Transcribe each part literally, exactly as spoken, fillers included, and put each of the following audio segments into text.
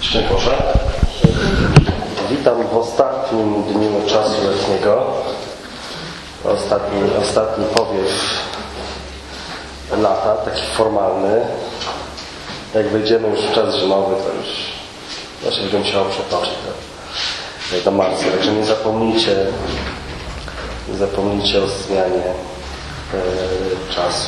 Szczęść Boże. Witam w ostatnim dniu czasu letniego. Ostatni, ostatni powiew lata, taki formalny. Jak wejdziemy już w czas zimowy, to już właśnie będę musiał przetoczyć do, do marca. Także nie zapomnijcie, nie zapomnijcie o zmianie e, czasu.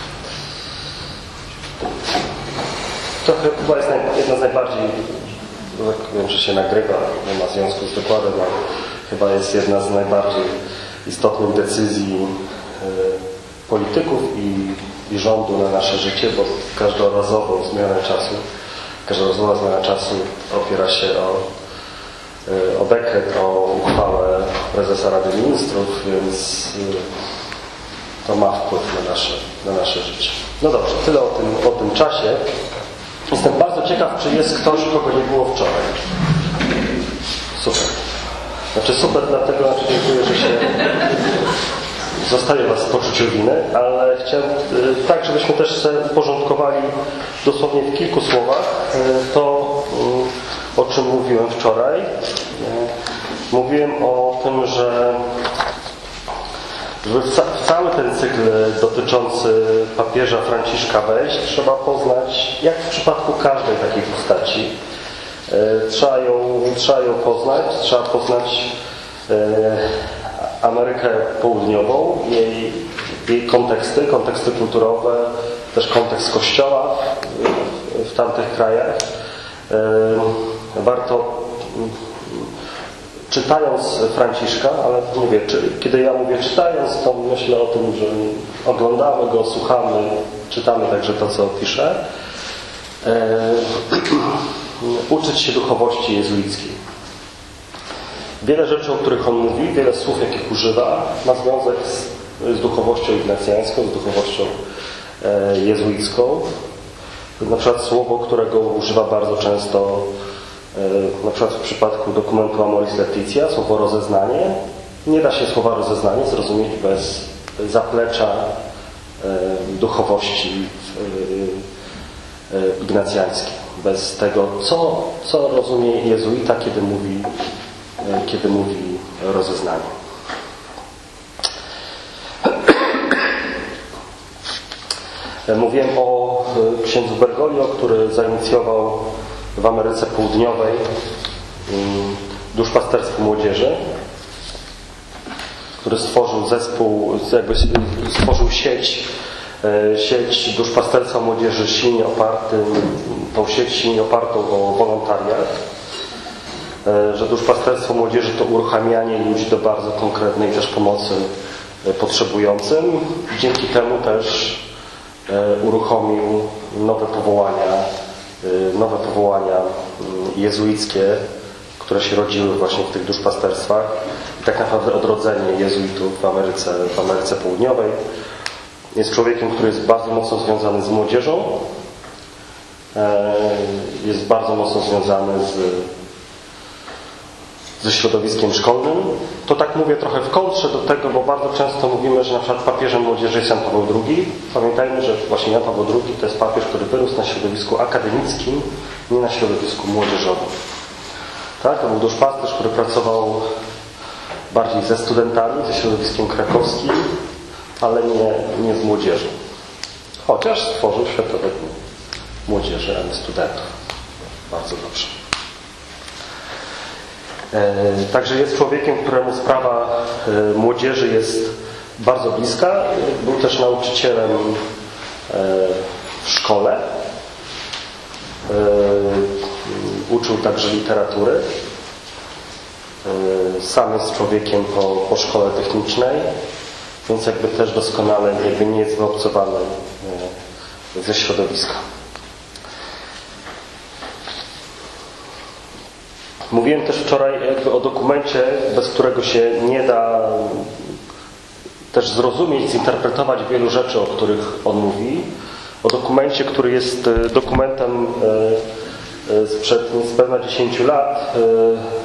To chyba jest jedna z najbardziej, wiem, że się nagrywa, nie ma związku z wykładem, ale chyba jest jedna z najbardziej istotnych decyzji y, polityków i, i rządu na nasze życie, bo każdorazową zmianę czasu, każdorazowa zmiana czasu opiera się o, y, o dekret, o uchwałę prezesa Rady Ministrów, więc y, to ma wpływ na nasze, na nasze życie. No dobrze, tyle o tym, o tym czasie. Jestem bardzo ciekaw, czy jest ktoś, kogo nie było wczoraj. Super. Znaczy super dlatego, znaczy dziękuję, że się zostaje was w poczuciu winy, ale chciałem tak, żebyśmy też sobie uporządkowali dosłownie w kilku słowach to, o czym mówiłem wczoraj. Mówiłem o tym, że żeby w cały ten cykl dotyczący papieża Franciszka wejść, trzeba poznać, jak w przypadku każdej takiej postaci, trzeba ją, trzeba ją poznać, trzeba poznać Amerykę Południową, jej, jej konteksty, konteksty kulturowe, też kontekst Kościoła w, w tamtych krajach. Warto, czytając Franciszka, ale mówię, czy, kiedy ja mówię czytając, to myślę o tym, że oglądamy go, słuchamy, czytamy także to, co pisze. E, uczyć się duchowości jezuickiej. Wiele rzeczy, o których on mówi, wiele słów, jakich używa, ma związek z, z duchowością ignacjańską, z duchowością e, jezuicką. Na przykład słowo, którego używa bardzo często, na przykład w przypadku dokumentu Amoris Laetitia, słowo rozeznanie. Nie da się słowa rozeznanie zrozumieć bez zaplecza duchowości ignacjańskiej. Bez tego, co, co rozumie jezuita, kiedy mówi, kiedy mówi rozeznanie. Mówiłem o księdzu Bergoglio, który zainicjował w Ameryce Południowej duszpasterstwo młodzieży, który stworzył zespół, jakby stworzył sieć, sieć duszpasterstwa młodzieży silnie oparty, tą sieć silnie opartą o wolontariat, że duszpasterstwo młodzieży to uruchamianie ludzi do bardzo konkretnej też pomocy potrzebującym. Dzięki temu też uruchomił nowe powołania nowe powołania jezuickie, które się rodziły właśnie w tych duszpasterstwach i tak naprawdę odrodzenie jezuitów w Ameryce, w Ameryce Południowej. Jest człowiekiem, który jest bardzo mocno związany z młodzieżą, jest bardzo mocno związany z, ze środowiskiem szkolnym. To tak mówię trochę w kontrze do tego, bo bardzo często mówimy, że na przykład papieżem młodzieży jest Jan Paweł drugi. Pamiętajmy, że właśnie Jan Paweł drugi to jest papież, który wyrósł na środowisku akademickim, nie na środowisku młodzieżowym. Tak? To był duszpasterz, który pracował bardziej ze studentami, ze środowiskiem krakowskim, ale nie, nie z młodzieżą. Chociaż stworzył Światowe Dni Młodzieży, a nie studentów. Bardzo dobrze. Także jest człowiekiem, któremu sprawa młodzieży jest bardzo bliska. Był też nauczycielem w szkole. Uczył także literatury. Sam jest człowiekiem po, po szkole technicznej, więc jakby też doskonale jakby nie jest wyobcowany ze środowiska. Mówiłem też wczoraj jakby o dokumencie, bez którego się nie da też zrozumieć, zinterpretować wielu rzeczy, o których on mówi. O dokumencie, który jest dokumentem sprzed niespełna dziesięciu lat,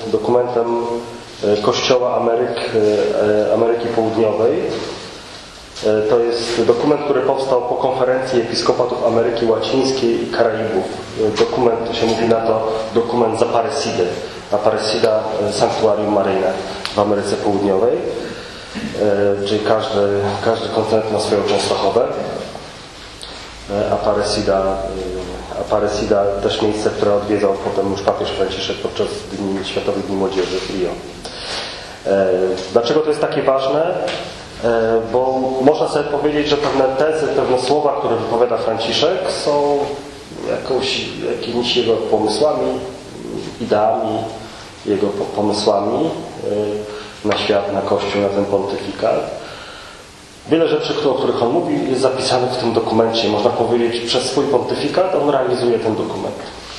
dokumentem Kościoła Ameryk, Ameryki Południowej, To jest dokument, który powstał po konferencji episkopatów Ameryki Łacińskiej i Karaibów. Dokument, to się mówi na to, dokument z Aparecidy. Aparecida Sanktuarium Maryjne w Ameryce Południowej. Czyli każdy, każdy kontynent ma swoją Częstochowę. Aparecida, Aparecida też miejsce, które odwiedzał potem już papież Franciszek podczas dni, Światowych Dni Młodzieży w Rio. Dlaczego to jest takie ważne? Bo można sobie powiedzieć, że pewne tezy, pewne słowa, które wypowiada Franciszek, są jakąś, jakimiś jego pomysłami, ideami, jego pomysłami na świat, na Kościół, na ten pontyfikat. Wiele rzeczy, o których on mówi, jest zapisanych w tym dokumencie. Można powiedzieć, przez swój pontyfikat on realizuje ten dokument.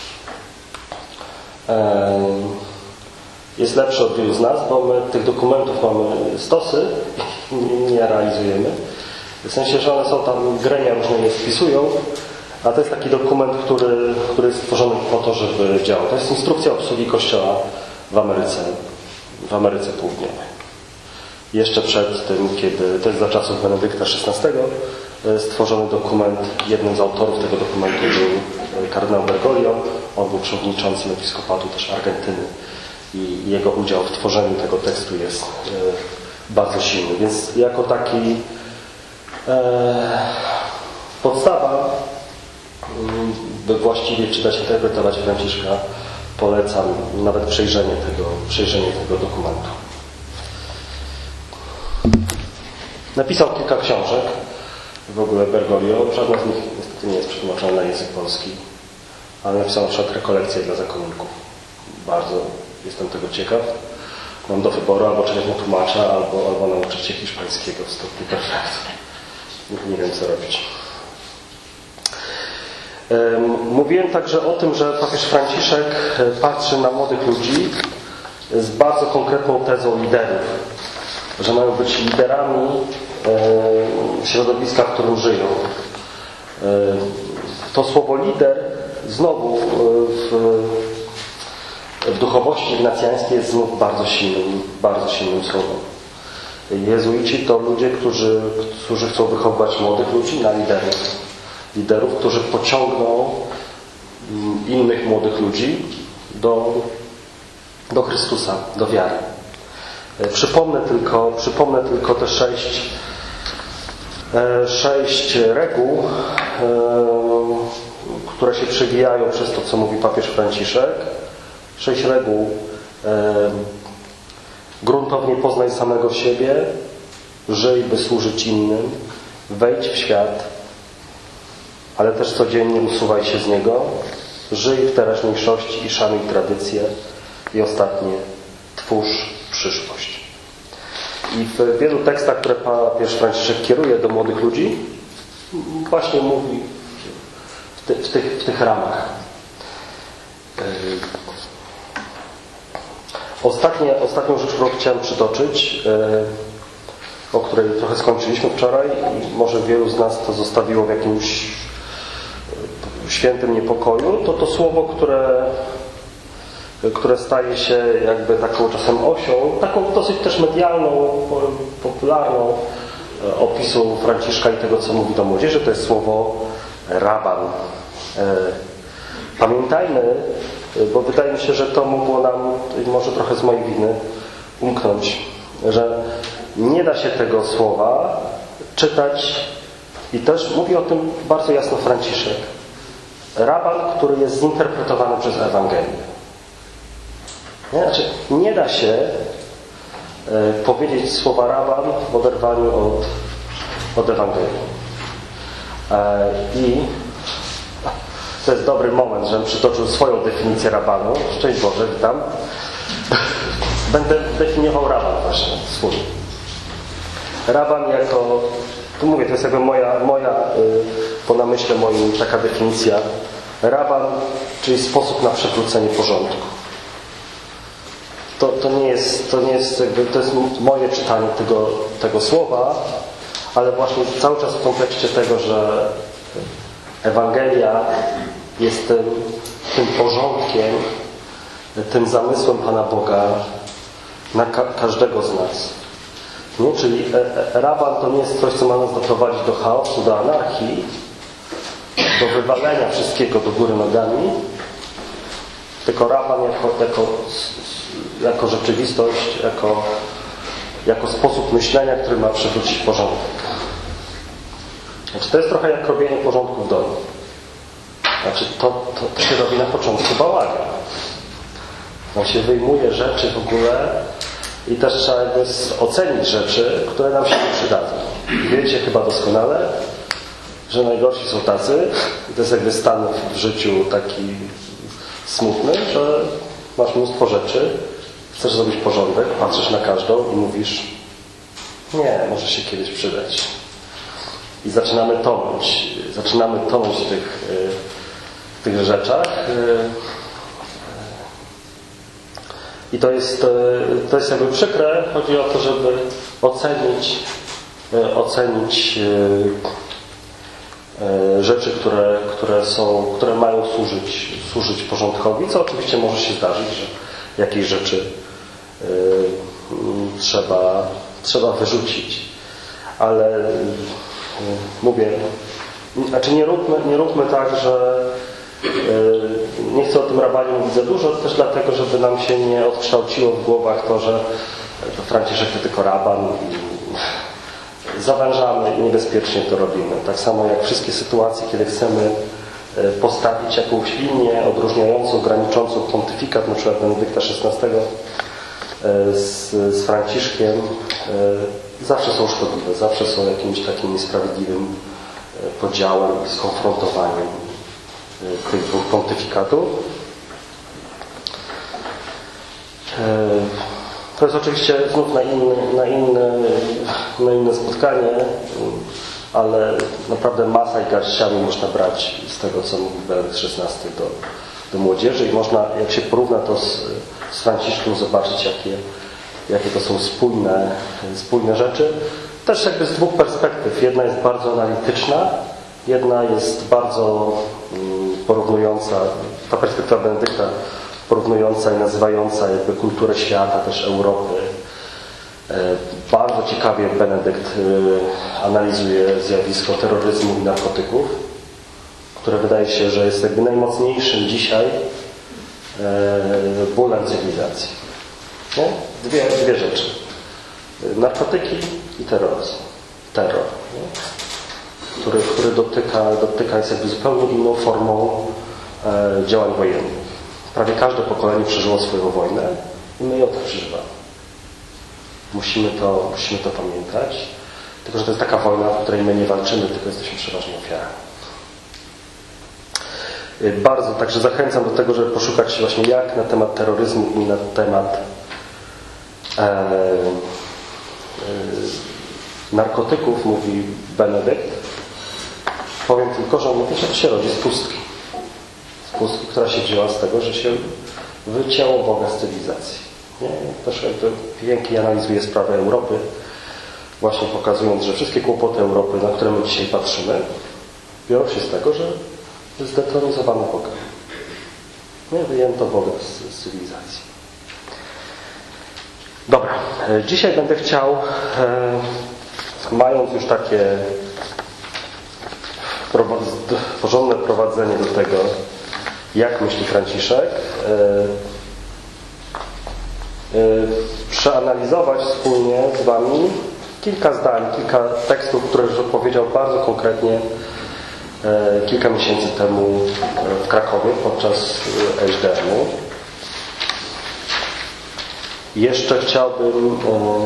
Jest lepszy od wielu z nas, bo my tych dokumentów mamy stosy i nie realizujemy. W sensie, że one są tam, gremia różne je spisują, a to jest taki dokument, który, który jest stworzony po to, żeby działał. To jest instrukcja obsługi Kościoła w Ameryce, w Ameryce Południowej. Jeszcze przed tym, kiedy, to jest za czasów Benedykta szesnastego, stworzony dokument, jednym z autorów tego dokumentu był kardynał Bergoglio. On był przewodniczącym episkopatu też Argentyny i jego udział w tworzeniu tego tekstu jest bardzo silny. Więc jako taki e, podstawa, by właściwie czytać, interpretować Franciszka, polecam nawet przejrzenie tego, przejrzenie tego dokumentu. Napisał kilka książek, w ogóle Bergoglio. Żadna z nich niestety nie jest przetłumaczona na język polski, ale napisał na przykład rekolekcje dla zakonników. Bardzo jestem tego ciekaw. Mam do wyboru albo czekać na tłumacza, albo, albo nauczyć się hiszpańskiego w stopniu perfektu. Nie wiem, co robić. Mówiłem także o tym, że papież Franciszek patrzy na młodych ludzi z bardzo konkretną tezą liderów. Że mają być liderami środowiska, w którym żyją. To słowo lider znowu w, w duchowości ignacjańskiej jest znów bardzo silnym, bardzo silnym słowem. Jezuici to ludzie, którzy, którzy chcą wychowywać młodych ludzi na liderów. Liderów, którzy pociągną innych młodych ludzi do, do Chrystusa, do wiary. Przypomnę tylko, przypomnę tylko te sześć, sześć reguł, które się przewijają przez to, co mówi papież Franciszek. Sześć reguł. Gruntownie poznaj samego siebie, żyj, by służyć innym, wejdź w świat, ale też codziennie usuwaj się z niego, żyj w teraźniejszości i szanuj tradycje i ostatnie, twórz przyszłość. I w wielu tekstach, które papież Franciszek kieruje do młodych ludzi, właśnie mówi w, ty, w, tych, w tych ramach. Ostatnie, ostatnią rzecz, którą chciałem przytoczyć, o której trochę skończyliśmy wczoraj i może wielu z nas to zostawiło w jakimś świętym niepokoju, to to słowo, które które staje się jakby taką czasem osią, taką dosyć też medialną, popularną opisu Franciszka i tego, co mówi do młodzieży, to jest słowo raban. Pamiętajmy, bo wydaje mi się, że to mogło nam, może trochę z mojej winy, umknąć, że nie da się tego słowa czytać i też mówi o tym bardzo jasno Franciszek. Raban, który jest zinterpretowany przez Ewangelię. Nie? Znaczy, nie da się e, powiedzieć słowa raban w oderwaniu od, od Ewangelii. E, I to jest dobry moment, żebym przytoczył swoją definicję rabanu. Szczęść Boże, witam. Będę definiował raban właśnie swój. Raban jako, tu mówię, to jest jakby moja, moja y, po namyśle moim taka definicja. Raban, czyli sposób na przywrócenie porządku. To, to nie jest, to nie jest jakby, to jest moje czytanie tego, tego słowa, ale właśnie cały czas w kontekście tego, że Ewangelia jest tym, tym porządkiem, tym zamysłem Pana Boga na ka- każdego z nas. Nie? Czyli raban to nie jest coś, co ma nas doprowadzić do chaosu, do anarchii, do wywalenia wszystkiego do góry nogami, tylko raban jako, jako, jako rzeczywistość, jako, jako sposób myślenia, który ma przywrócić porządek. Znaczy, to jest trochę jak robienie porządku w domu. Znaczy, to, to, to się robi na początku bałagan. On się wyjmuje rzeczy w ogóle i też trzeba jakby ocenić rzeczy, które nam się nie przydadzą. Wiecie chyba doskonale, że najgorsi są tacy, i to jest jakby stan w życiu taki smutny, że masz mnóstwo rzeczy, chcesz zrobić porządek, patrzysz na każdą i mówisz, nie, może się kiedyś przydać. I zaczynamy tonąć, zaczynamy tonąć w tych, w tych rzeczach. I to jest, to jest jakby przykre. Chodzi o to, żeby ocenić, ocenić rzeczy, które, które, są, które mają służyć, służyć porządkowi, co oczywiście może się zdarzyć, że jakieś rzeczy trzeba, trzeba wyrzucić. Ale mówię, znaczy nie róbmy, nie róbmy tak, że nie chcę o tym rabanie mówić za dużo, też dlatego, żeby nam się nie odkształciło w głowach to, że to Franciszek to tylko raban i zawężamy i niebezpiecznie to robimy. Tak samo jak wszystkie sytuacje, kiedy chcemy postawić jakąś linię odróżniającą, graniczącą pontyfikat, na przykład Benedykta szesnastego z, z Franciszkiem, zawsze są szkodliwe, zawsze są jakimś takim niesprawiedliwym podziałem i skonfrontowaniem tych dwóch pontyfikatów. To jest oczywiście znów na inne, na inne, na inne spotkanie, ale naprawdę masa i garściami można brać z tego, co mówi Benedykt szesnasty do, do młodzieży i można, jak się porówna to z, z Franciszkiem, zobaczyć, jakie, jakie to są spójne, spójne rzeczy. Też jakby z dwóch perspektyw. Jedna jest bardzo analityczna, jedna jest bardzo porównująca, ta perspektywa Benedykta porównująca i nazywająca jakby kulturę świata, też Europy. Bardzo ciekawie Benedykt analizuje zjawisko terroryzmu i narkotyków, które wydaje się, że jest jakby najmocniejszym dzisiaj bólem cywilizacji. Nie? Dwie, dwie rzeczy. Narkotyki i terroryzm. Terror. Nie? Który, który dotyka, dotyka jest jakby zupełnie inną formą e, działań wojennych. Prawie każde pokolenie przeżyło swoją wojnę i my ją tak przeżywamy. Musimy to, musimy to pamiętać. Tylko, że to jest taka wojna, w której my nie walczymy, tylko jesteśmy przeważnie ofiarami. E, bardzo, także zachęcam do tego, żeby poszukać właśnie jak na temat terroryzmu i na temat e, e, narkotyków mówi Benedykt. Powiem tylko, że on mówi, że to się rodzi z pustki. Z pustki, która się wzięła z tego, że się wycięło Boga z cywilizacji. Nie? Też jakby pięknie analizuje sprawę Europy, właśnie pokazując, że wszystkie kłopoty Europy, na które my dzisiaj patrzymy, biorą się z tego, że zdetronizowano Boga. Nie? Wyjęto Boga z, z cywilizacji. Dobra. Dzisiaj będę chciał, e, mając już takie porządne prowadzenie do tego, jak myśli Franciszek, yy, yy, przeanalizować wspólnie z Wami kilka zdań, kilka tekstów, które już powiedział bardzo konkretnie yy, kilka miesięcy temu w Krakowie podczas H D M-u. Jeszcze chciałbym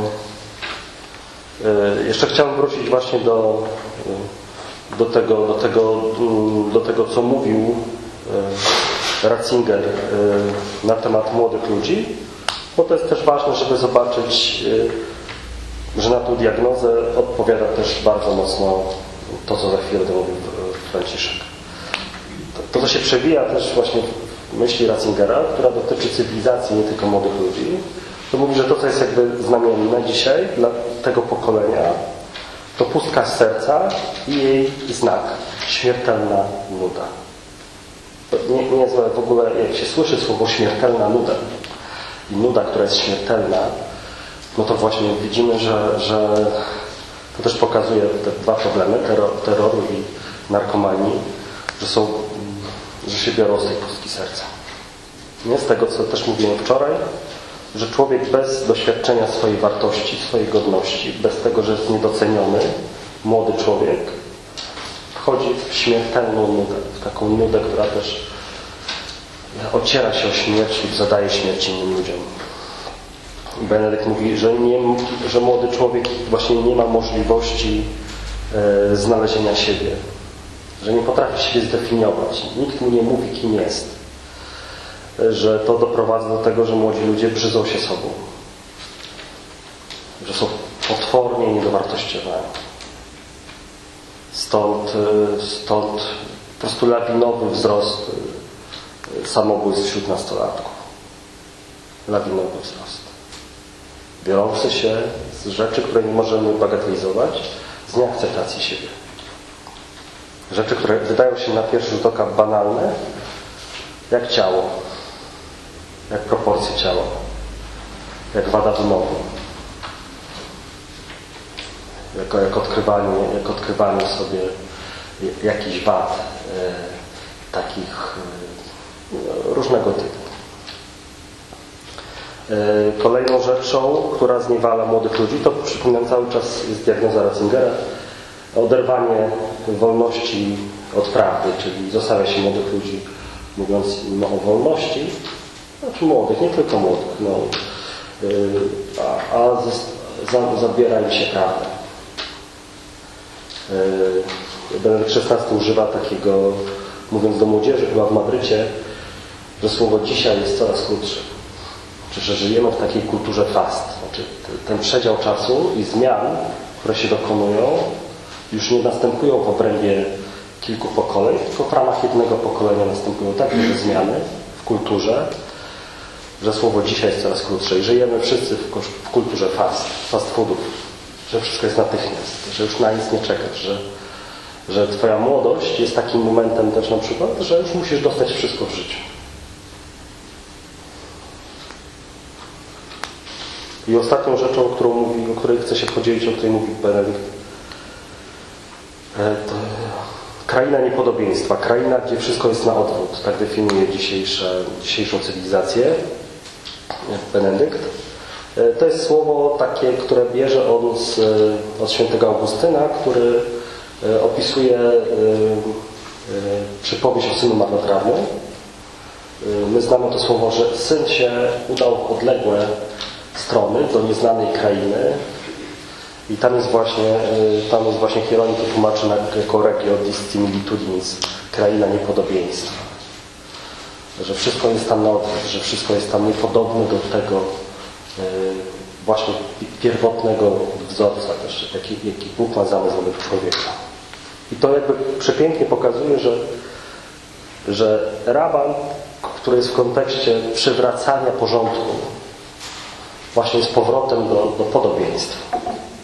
yy, yy, jeszcze chciałbym wrócić właśnie do yy, do tego, do tego, do tego, co mówił Ratzinger na temat młodych ludzi, bo to jest też ważne, żeby zobaczyć, że na tą diagnozę odpowiada też bardzo mocno to, co za chwilę będę mówił Franciszek. To, co się przewija też właśnie w myśli Ratzingera, która dotyczy cywilizacji, nie tylko młodych ludzi, to mówi, że to, co jest jakby znamienne dzisiaj dla tego pokolenia, to pustka z serca i jej znak. Śmiertelna nuda. To nie, niezłe w ogóle, jak się słyszy słowo śmiertelna nuda i nuda, która jest śmiertelna, no to właśnie widzimy, że, że to też pokazuje te dwa problemy, terror, terroru i narkomanii, że są, że się biorą z tej pustki serca. Nie z tego, co też mówiłem wczoraj, że człowiek bez doświadczenia swojej wartości, swojej godności, bez tego, że jest niedoceniony, młody człowiek, wchodzi w śmiertelną nudę, w taką nudę, która też ociera się o śmierć i zadaje śmierć innym ludziom. Benedykt mówi, że, nie, że młody człowiek właśnie nie ma możliwości e, znalezienia siebie, że nie potrafi siebie zdefiniować. Nikt mu nie mówi, kim jest. E, że to doprowadza do tego, że młodzi ludzie brzydzą się sobą. Że są potwornie niedowartościowani. Stąd, e, stąd po prostu lawinowy wzrost e, samobójstw wśród nastolatków. Lawinowy wzrost. Biorący się z rzeczy, które nie możemy bagatelizować, z nieakceptacji siebie. Rzeczy, które wydają się na pierwszy rzut oka banalne, jak ciało, jak proporcje ciała, jak wada wymowy, jako, jak, odkrywanie, jak odkrywanie sobie jakichś wad e, takich e, różnego typu. Kolejną rzeczą, która zniewala młodych ludzi, to przypominam cały czas jest diagnoza Ratzingera, oderwanie wolności od prawdy, czyli zostawia się młodych ludzi, mówiąc im o wolności, znaczy młodych, nie tylko młodych, no, a, a za, zabiera im się prawdę. Benedykt szesnasty używa takiego, mówiąc do młodzieży, chyba w Madrycie, że słowo dzisiaj jest coraz krótsze. Że żyjemy w takiej kulturze fast. Znaczy, ten przedział czasu i zmian, które się dokonują, już nie następują w obrębie kilku pokoleń, tylko w ramach jednego pokolenia następują tak duże zmiany w kulturze, że słowo dzisiaj jest coraz krótsze. I żyjemy wszyscy w kulturze fast, fast foodów, że wszystko jest natychmiast, że już na nic nie czekasz, że, że twoja młodość jest takim momentem też na przykład, że już musisz dostać wszystko w życiu. I ostatnią rzeczą, o, którą mówi, o której chcę się podzielić, o której mówi Benedykt, to kraina niepodobieństwa. Kraina, gdzie wszystko jest na odwrót. Tak definiuje dzisiejsze, dzisiejszą cywilizację Benedykt. To jest słowo takie, które bierze on z, od świętego Augustyna, który opisuje przypowieść o synu marnotrawnym. My znamy to słowo, że syn się udał w odległe strony, do nieznanej krainy i tam jest właśnie, tam jest właśnie Hieronim to tłumaczy jako regio dissimilitudins, kraina niepodobieństwa. Że wszystko jest tam na odwrót, że wszystko jest tam niepodobne do tego właśnie pierwotnego wzorca też, jaki, jaki Bóg ma zamysł wobec człowieka. I to jakby przepięknie pokazuje, że, że raban, który jest w kontekście przywracania porządku, właśnie jest powrotem do, do podobieństwa.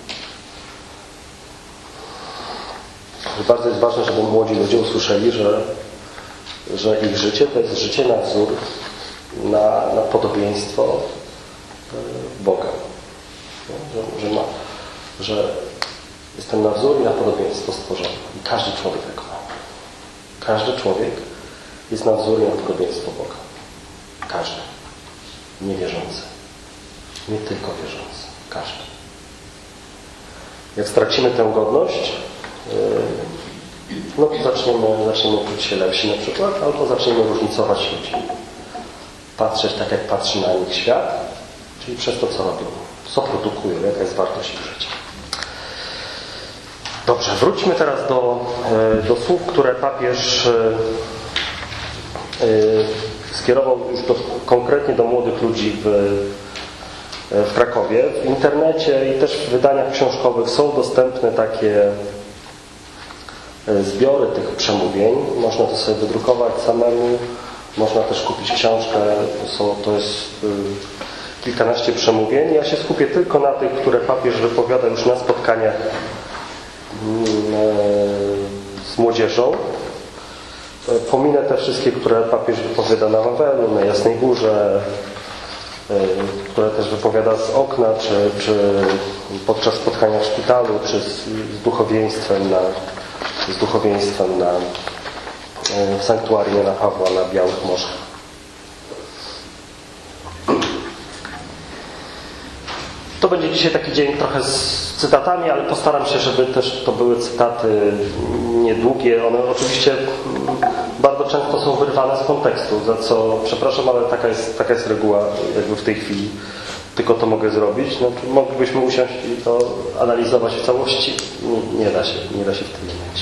Bardzo jest ważne, żeby młodzi ludzie usłyszeli, że, że ich życie to jest życie na wzór, na, na podobieństwo Boga. Że, że, ma, że jestem na wzór i na podobieństwo stworzony. I każdy człowiek tak ma. Każdy człowiek jest na wzór i na podobieństwo Boga. Każdy. Niewierzący. Nie tylko wierzący. Każdy. Jak stracimy tę godność, no to zaczniemy, zaczniemy czuć się lepsi na przykład, albo zaczniemy różnicować ludzi. Patrzeć tak, jak patrzy na nich świat, czyli przez to, co robią, co produkują, jaka jest wartość ich życia. Dobrze, wróćmy teraz do, do słów, które papież skierował już do, konkretnie do młodych ludzi w, w Krakowie. W internecie i też w wydaniach książkowych są dostępne takie zbiory tych przemówień. Można to sobie wydrukować samemu. Można też kupić książkę. Są, to jest y, kilkanaście przemówień. Ja się skupię tylko na tych, które papież wypowiada już na spotkaniach y, z młodzieżą. Pominę te wszystkie, które papież wypowiada na Wawelu, na Jasnej Górze, które też wypowiada z okna, czy, czy podczas spotkania w szpitalu, czy z, z duchowieństwem na, z duchowieństwem na, w sanktuarium Jana Pawła na Białych Morzach. To będzie dzisiaj taki dzień trochę z cytatami, ale postaram się, żeby też to były cytaty niedługie. One oczywiście bardzo często są wyrwane z kontekstu, za co przepraszam, ale taka jest, taka jest reguła jakby w tej chwili. Tylko to mogę zrobić. No, moglibyśmy usiąść i to analizować w całości. Nie, nie da się, nie da się w tym momencie.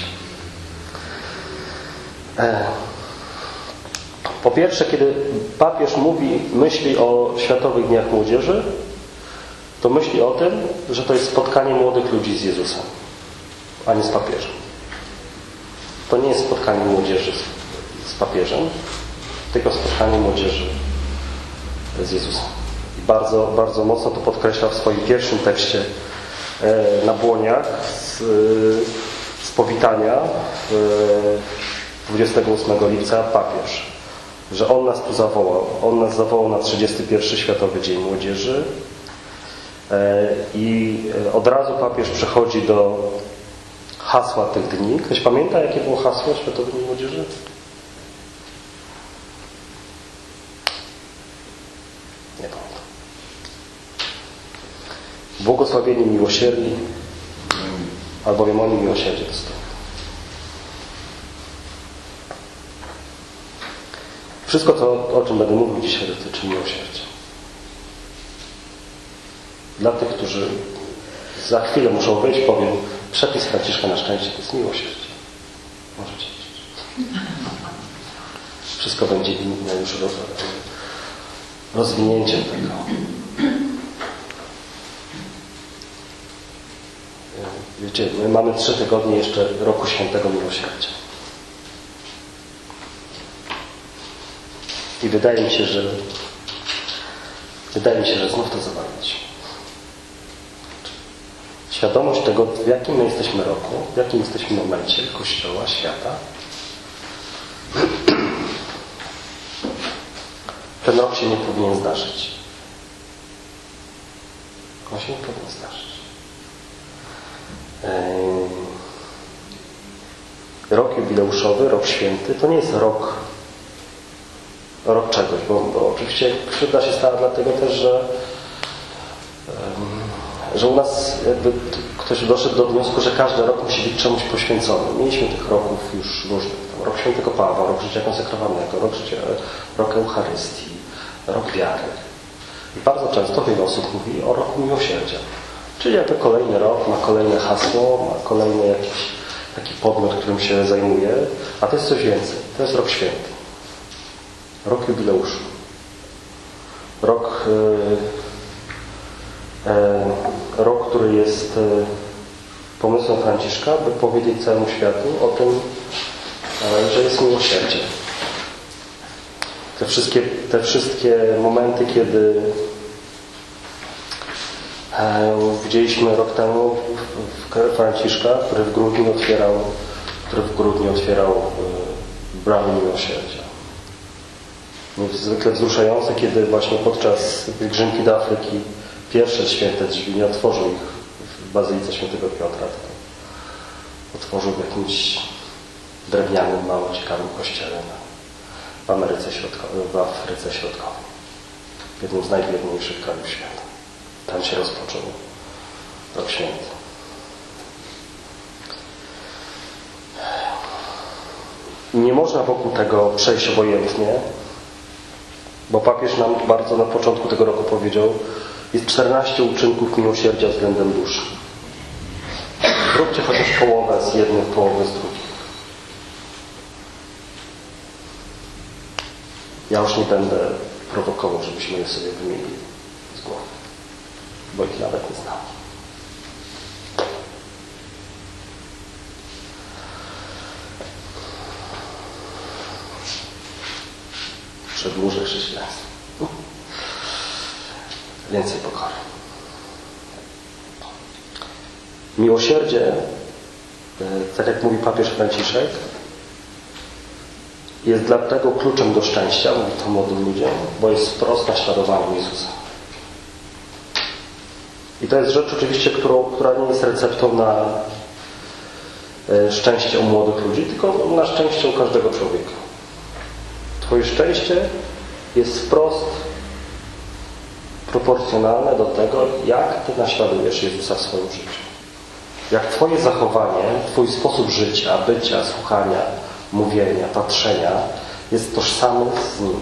Po pierwsze, kiedy papież mówi, myśli o Światowych Dniach Młodzieży, to myśli o tym, że to jest spotkanie młodych ludzi z Jezusem, a nie z papieżem. To nie jest spotkanie młodzieży z, z papieżem, tylko spotkanie młodzieży z Jezusem. I bardzo, bardzo mocno to podkreśla w swoim pierwszym tekście e, na Błoniach z, z powitania e, dwudziestego ósmego lipca papież, że On nas tu zawołał. On nas zawołał na trzydziesty pierwszy Światowy Dzień Młodzieży. I od razu papież przechodzi do hasła tych dni. Ktoś pamięta, jakie było hasło Światowych Dni Młodzieży? Nie pamiętam. Błogosławieni miłosierni, albowiem oni miłosierdzie dostaną. Wszystko to, o czym będę mówił dzisiaj, dotyczy miłosierdzia. Dla tych, którzy za chwilę muszą wyjść, powiem, przepis Franciszka na szczęście to jest miłosierdzie. Możecie iść. Wszystko będzie inne już rozwinięciem tego. Wiecie, my mamy trzy tygodnie jeszcze roku Świętego Miłosierdzia. I wydaje mi się, że wydaje mi się, że znów to zawalić. Świadomość tego, w jakim my jesteśmy roku, w jakim jesteśmy momencie Kościoła, świata. Ten rok się nie powinien zdarzyć. On się nie powinien zdarzyć. Rok jubileuszowy, rok święty, to nie jest rok rok czegoś, bo, bo oczywiście krzywda się stała dlatego też, że że u nas jakby ktoś doszedł do wniosku, że każdy rok musi być czemuś poświęcony. Mieliśmy tych roków już różnych. Rok Świętego Pawła, rok życia konsekrowanego, rok, życia, rok Eucharystii, rok wiary. I bardzo często wiele osób mówi o roku miłosierdzia. Czyli jakby kolejny rok ma kolejne hasło, ma kolejny jakiś taki podmiot, którym się zajmuje, a to jest coś więcej. To jest rok święty. Rok jubileuszu. Rok... Yy, Rok, który jest pomysłem Franciszka, by powiedzieć całemu światu o tym, że jest miłosierdzie. Te wszystkie, te wszystkie momenty, kiedy widzieliśmy rok temu Franciszka, który w grudniu otwierał, który w grudniu otwierał bramy miłosierdzia. Niezwykle wzruszające, kiedy właśnie podczas pielgrzymki do Afryki pierwsze święte drzwi nie otworzył ich w Bazylice Świętego Piotra, tylko otworzył w jakimś drewnianym, mało ciekawym kościele w Ameryce Środkowej, w Afryce Środkowej. Jednym z najbiedniejszych krajów świata. Tam się rozpoczął rok święty. Nie można wokół tego przejść obojętnie, bo papież nam bardzo na początku tego roku powiedział, jest czternaście uczynków miłosierdzia względem duszy. Zróbcie chociaż połowę z jednych, połowę z drugich. Ja już nie będę prowokował, żebyśmy je sobie wymienili z głowy, bo ich nawet nie znam. Przedłużę chrześcijaństwo. Więcej pokory. Miłosierdzie, tak jak mówi papież Franciszek, jest dlatego kluczem do szczęścia, mówi to młodym ludziom, bo jest wprost naśladowaniem Jezusa. I to jest rzecz oczywiście, którą, która nie jest receptą na szczęście u młodych ludzi, tylko na szczęście u każdego człowieka. Twoje szczęście jest wprost proporcjonalne do tego, jak Ty naśladujesz Jezusa w swoim życiu. Jak Twoje zachowanie, Twój sposób życia, bycia, słuchania, mówienia, patrzenia jest tożsamy z Nim.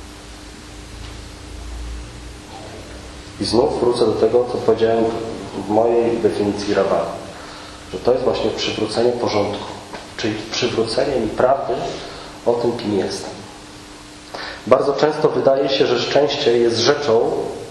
I znów wrócę do tego, co powiedziałem w mojej definicji Rabana, że to jest właśnie przywrócenie porządku, czyli przywrócenie mi prawdy o tym, kim jestem. Bardzo często wydaje się, że szczęście jest rzeczą,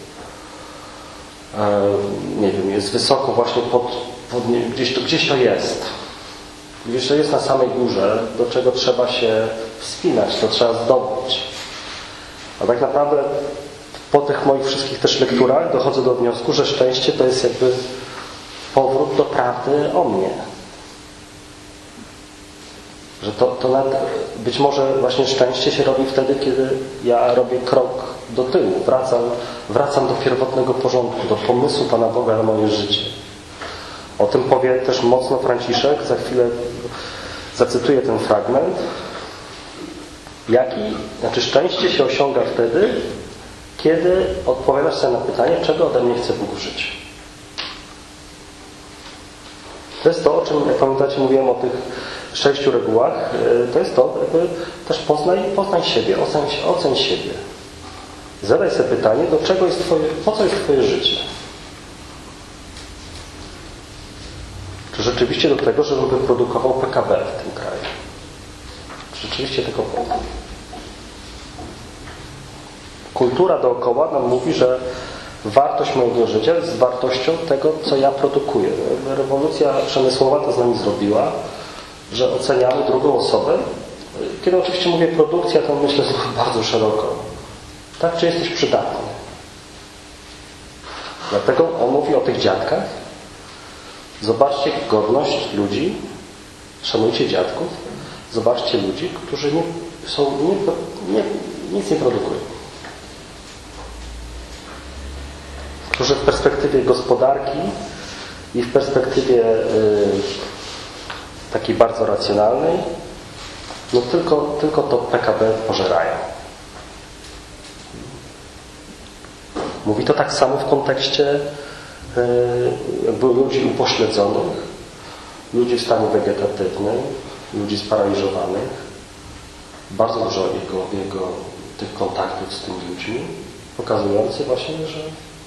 e, nie wiem, jest wysoko właśnie pod, pod nie, gdzieś, to, gdzieś to jest. Gdzieś to jest na samej górze, do czego trzeba się wspinać, to trzeba zdobyć. A tak naprawdę po tych moich wszystkich też lekturach dochodzę do wniosku, że szczęście to jest jakby powrót do prawdy o mnie. Że to, to nad, być może właśnie szczęście się robi wtedy, kiedy ja robię krok do tyłu. Wracam, wracam do pierwotnego porządku, do pomysłu Pana Boga na moje życie. O tym powie też mocno Franciszek. Za chwilę zacytuję ten fragment. Jaki, znaczy szczęście się osiąga wtedy, kiedy odpowiadasz sobie na pytanie, czego ode mnie chce Bóg w życiu. To jest to, o czym, jak pamiętacie, mówiłem o tych sześciu regułach. To jest to, jakby też poznaj, poznaj siebie, oceń, oceń siebie. Zadaj sobie pytanie, do czego jest twoje, po co jest Twoje życie? Czy rzeczywiście do tego, żebym wyprodukował P K B w tym kraju? Czy rzeczywiście tego po to? Kultura dookoła nam mówi, że wartość mojego życia jest wartością tego, co ja produkuję. Rewolucja przemysłowa to z nami zrobiła, że oceniamy drugą osobę. Kiedy oczywiście mówię produkcja, to myślę bardzo szeroko. Tak, czy jesteś przydatny? Dlatego on mówi o tych dziadkach. Zobaczcie godność ludzi, szanujcie dziadków, zobaczcie ludzi, którzy nie, są, nie, nie, nic nie produkują. Którzy w perspektywie gospodarki i w perspektywie y, takiej bardzo racjonalnej, no tylko, tylko to P K B pożerają. Mówi to tak samo w kontekście y, jakby ludzi upośledzonych, ludzi w stanie wegetatywnym, ludzi sparaliżowanych. Bardzo dużo jego, jego tych kontaktów z tymi ludźmi, pokazujący właśnie, że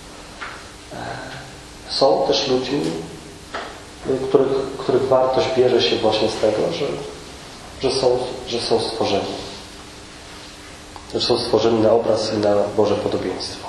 są też ludźmi, których, których wartość bierze się właśnie z tego, że, że, są, że są stworzeni. Że są stworzeni na obraz i na Boże podobieństwo.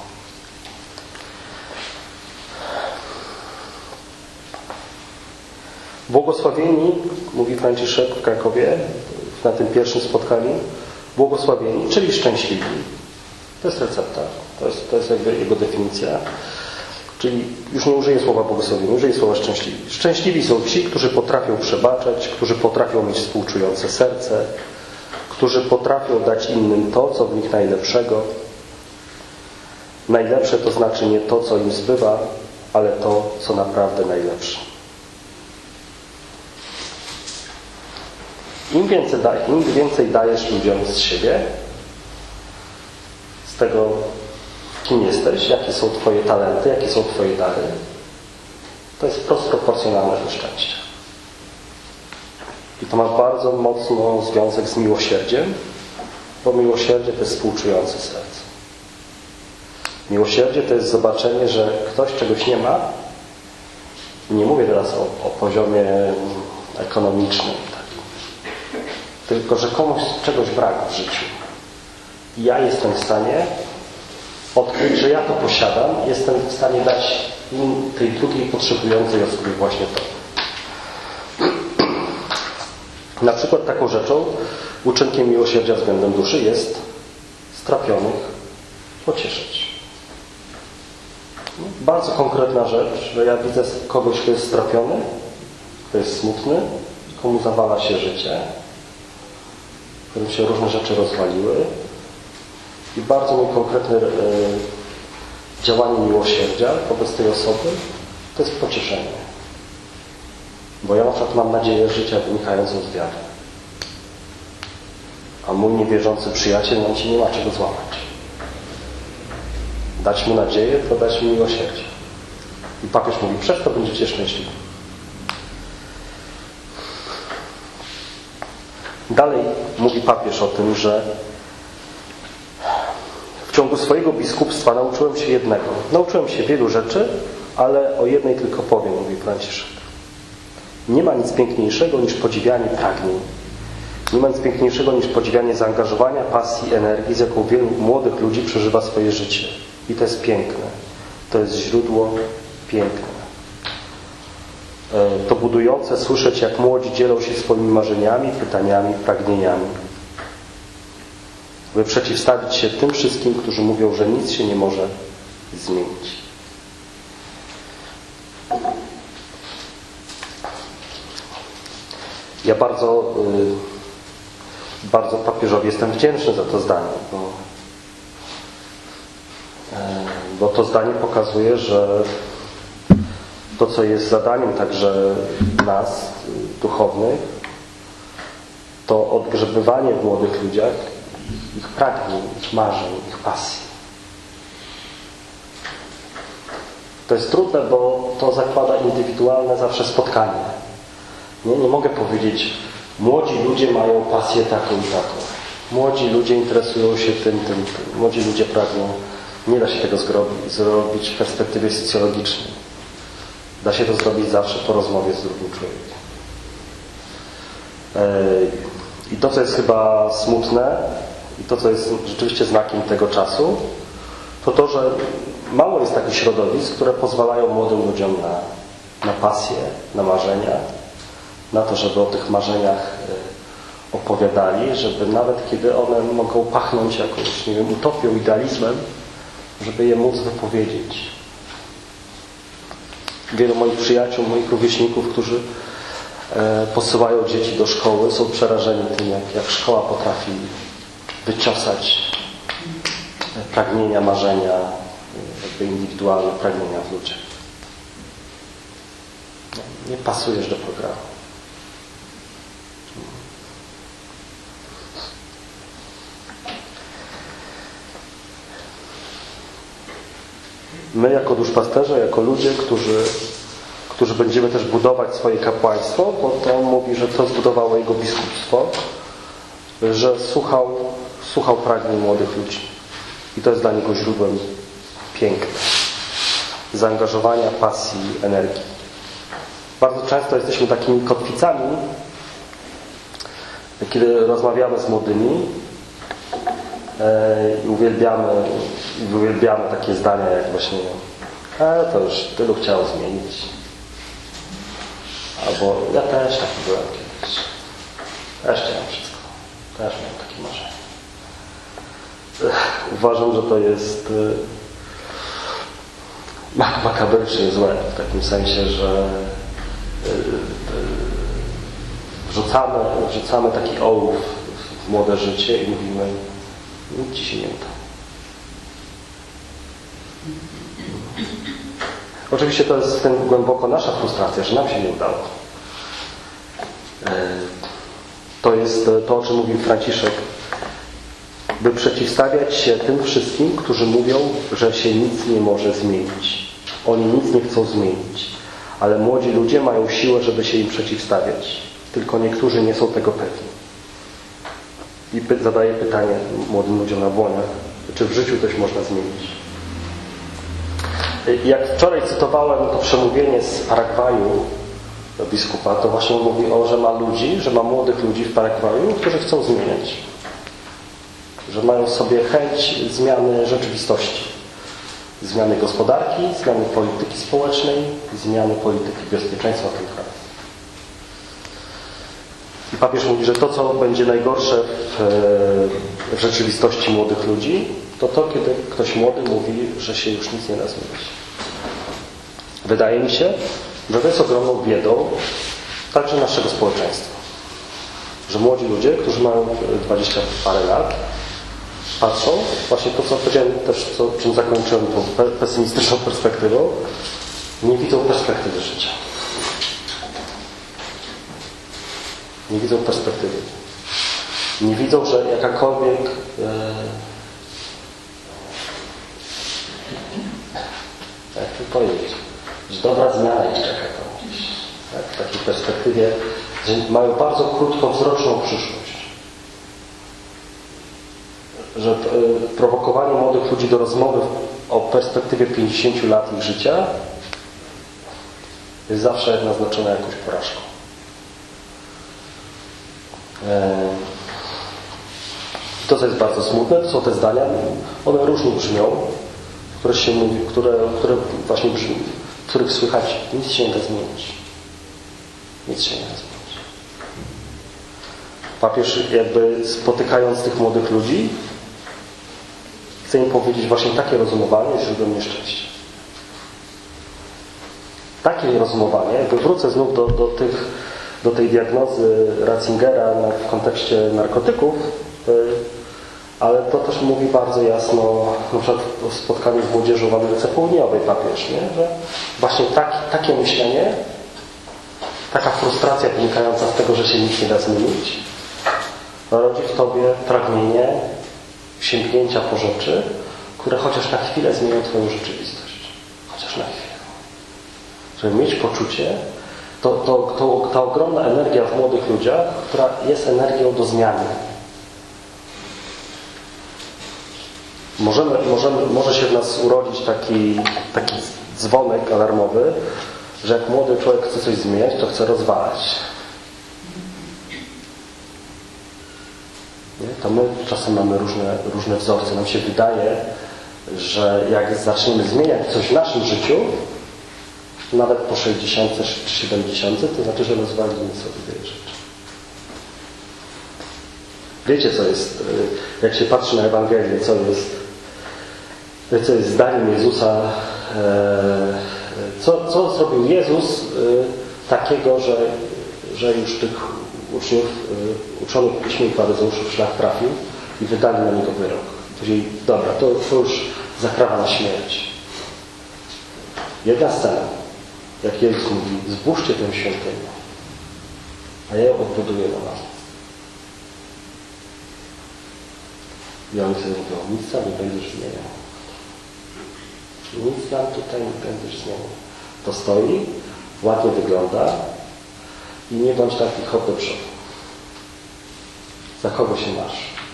Błogosławieni, mówi Franciszek w Krakowie, na tym pierwszym spotkaniu, błogosławieni, czyli szczęśliwi. To jest recepta, to jest, to jest jakby jego definicja. Czyli już nie użyję słowa błogosławieni, użyję słowa szczęśliwi. Szczęśliwi są ci, którzy potrafią przebaczać, którzy potrafią mieć współczujące serce, którzy potrafią dać innym to, co w nich najlepszego. Najlepsze to znaczy nie to, co im zbywa, ale to, co naprawdę najlepsze. Im więcej, daj, im więcej dajesz ludziom z siebie, z tego, kim jesteś, jakie są Twoje talenty, jakie są Twoje dary, to jest wprost proporcjonalne do szczęścia. I to ma bardzo mocno związek z miłosierdziem, bo miłosierdzie to jest współczujące serce. Miłosierdzie to jest zobaczenie, że ktoś czegoś nie ma. Nie mówię teraz o, o poziomie ekonomicznym, takim, tylko że komuś czegoś brak w życiu. I ja jestem w stanie odkryć, że ja to posiadam, jestem w stanie dać im, tej drugiej potrzebującej osobie właśnie to. Na przykład taką rzeczą, uczynkiem miłosierdzia względem duszy jest strapionych pocieszyć. Bardzo konkretna rzecz, że ja widzę kogoś, kto jest strapiony, kto jest smutny, komu zawala się życie. w którym się różne rzeczy rozwaliły i bardzo mi konkretne e, działanie miłosierdzia wobec tej osoby to jest pocieszenie. Bo ja na przykład mam nadzieję życia wynikającą z wiary. A mój niewierzący przyjaciel nam ci nie ma czego złamać. Dać mu nadzieję, to dać mu miłosierdzie. I papież mówi, przez to będziecie szczęśliwi. Dalej mówi papież o tym, że w ciągu swojego biskupstwa nauczyłem się jednego. Nauczyłem się wielu rzeczy, ale o jednej tylko powiem, mówi Franciszek. Nie ma nic piękniejszego niż podziwianie pragnień. Nie ma nic piękniejszego niż podziwianie zaangażowania, pasji, energii, z jaką wielu młodych ludzi przeżywa swoje życie. I to jest piękne. To jest źródło piękne. To budujące słyszeć, jak młodzi dzielą się swoimi marzeniami, pytaniami, pragnieniami. By przeciwstawić się tym wszystkim, którzy mówią, że nic się nie może zmienić. Ja bardzo, bardzo papieżowi jestem wdzięczny za to zdanie, bo, bo to zdanie pokazuje, że to, co jest zadaniem także nas, duchownych, to odgrzebywanie w młodych ludziach ich pragnień, ich marzeń, ich pasji. To jest trudne, bo to zakłada indywidualne zawsze spotkanie. Nie, nie mogę powiedzieć, młodzi ludzie mają pasję taką i taką. Młodzi ludzie interesują się tym, tym, tym. Młodzi ludzie pragną. Nie da się tego zrobić w perspektywie socjologicznej. Da się to zrobić zawsze po rozmowie z drugim człowiekiem. I to, co jest chyba smutne i to, co jest rzeczywiście znakiem tego czasu, to to, że mało jest takich środowisk, które pozwalają młodym ludziom na, na pasję, na marzenia, na to, żeby o tych marzeniach opowiadali, żeby nawet kiedy one mogą pachnąć jakąś, nie wiem, utopią, idealizmem, żeby je móc wypowiedzieć. Wielu moich przyjaciół, moich rówieśników, którzy e, posyłają dzieci do szkoły, są przerażeni tym, jak, jak szkoła potrafi wyciosać pragnienia, marzenia, jakby indywidualne pragnienia w ludziach. Nie pasujesz do programu. My jako duszpasterze, jako ludzie, którzy, którzy będziemy też budować swoje kapłaństwo, bo to on mówi, że to zbudowało jego biskupstwo, że słuchał, słuchał pragnień młodych ludzi. I to jest dla niego źródłem piękna, zaangażowania, pasji, energii. Bardzo często jesteśmy takimi kotwicami, kiedy rozmawiamy z młodymi i uwielbiamy, i uwielbiamy takie zdania jak właśnie e, to już tylu chciało zmienić. Albo ja też taki byłem kiedyś. Też chciałem wszystko. Też miałem takie marzenie. Uważam, że to jest makabrycznie złe w takim sensie, że wrzucamy, wrzucamy taki ołów w młode życie i mówimy, nic ci się nie uda. Oczywiście to jest w tym głęboko nasza frustracja, że nam się nie udało. To jest to, o czym mówił Franciszek, by przeciwstawiać się tym wszystkim, którzy mówią, że się nic nie może zmienić. Oni nic nie chcą zmienić, ale młodzi ludzie mają siłę, żeby się im przeciwstawiać. Tylko niektórzy nie są tego pewni. I py- zadaję pytanie młodym ludziom na błoniach, czy w życiu coś można zmienić. Jak wczoraj cytowałem to przemówienie z Paragwaju biskupa, to właśnie mówi o, że ma ludzi, że ma młodych ludzi w Paragwaju, którzy chcą zmieniać. Że mają w sobie chęć zmiany rzeczywistości. Zmiany gospodarki, zmiany polityki społecznej, zmiany polityki bezpieczeństwa w tym kraju. I papież mówi, że to, co będzie najgorsze w, w rzeczywistości młodych ludzi, to to, kiedy ktoś młody mówi, że się już nic nie da zmienić. Wydaje mi się, że to jest ogromną biedą także naszego społeczeństwa. że młodzi ludzie, którzy mają dwadzieścia parę lat, patrzą, właśnie to, co powiedziałem też, co, czym zakończyłem tą pesymistyczną perspektywą, nie widzą perspektywy życia. Nie widzą perspektywy. Nie widzą, że jakakolwiek e, jak to powiedzieć, że dobra zmiana ich czeka tam gdzieś. Tak? W takiej perspektywie, że mają bardzo krótkowzroczną przyszłość. Że y, prowokowanie młodych ludzi do rozmowy o perspektywie pięćdziesięciu lat ich życia jest zawsze naznaczone jakąś porażką. E, to, co jest bardzo smutne, to są te zdania, one różnie brzmią, które się mówi, które, które właśnie brzmi, w których słychać, nic się nie da zmienić. Nic się nie da zmienić. Papież jakby spotykając tych młodych ludzi chce im powiedzieć właśnie takie rozumowanie jest źródłem nieszczęścia. Takie rozumowanie, jakby wrócę znów do, do, tych, do tej diagnozy Ratzingera w kontekście narkotyków, ale to też mówi bardzo jasno, na przykład w spotkaniu z młodzieżą w Ameryce Południowej papież, nie? Że właśnie tak, takie myślenie, taka frustracja wynikająca z tego, że się nic nie da zmienić, rodzi w tobie pragnienie sięgnięcia po rzeczy, które chociaż na chwilę zmienią twoją rzeczywistość. Chociaż na chwilę. Żeby mieć poczucie, to, to, to, ta ogromna energia w młodych ludziach, która jest energią do zmiany. Możemy, możemy, może się w nas urodzić taki, taki dzwonek alarmowy, że jak młody człowiek chce coś zmieniać, to chce rozwalać. Nie? To my czasem mamy różne, różne wzorce. Nam się wydaje, że jak zaczniemy zmieniać coś w naszym życiu, nawet po sześćdziesiątce czy siedemdziesiątce, to znaczy, że rozwalimy sobie wiele rzeczy. Wiecie, co jest, jak się patrzy na Ewangelię, co jest, co jest zdaniem Jezusa, co, co zrobił Jezus takiego, że, że już tych uczniów, uczonych w Piśmie i faryzeuszów w szlak trafił i wydali na niego wyrok. Powiedzieli, dobra, to, to już zakrawa na śmierć. Jedna scena, jak Jezus mówi, zbóżcie tę świątynię, a ja ją odbuduję na nowo. I oni sobie mówią, nic tam nie będziesz zmieniał. Nic nam tutaj nie będziesz zmieniał. To stoi, ładnie wygląda i nie bądź taki hop do przodu. Za kogo się masz?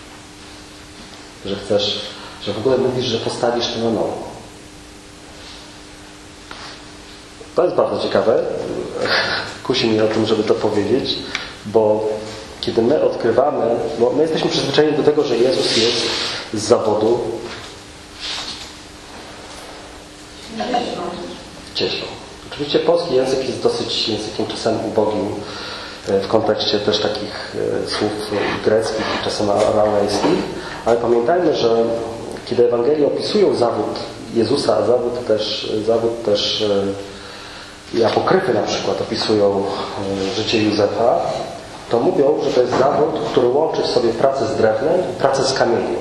Że chcesz, że w ogóle mówisz, że postawisz to na nowo. To jest bardzo ciekawe. Kusi mnie o tym, żeby to powiedzieć, bo kiedy my odkrywamy, bo my jesteśmy przyzwyczajeni do tego, że Jezus jest z zawodu cieślą. Oczywiście polski język jest dosyć językiem czasem ubogim w kontekście też takich słów greckich i czasem aramejskich, ale pamiętajmy, że kiedy Ewangelie opisują zawód Jezusa, a zawód też, zawód też i apokryfy na przykład opisują życie Józefa, to mówią, że to jest zawód, który łączy w sobie pracę z drewnem i pracę z kamieniem.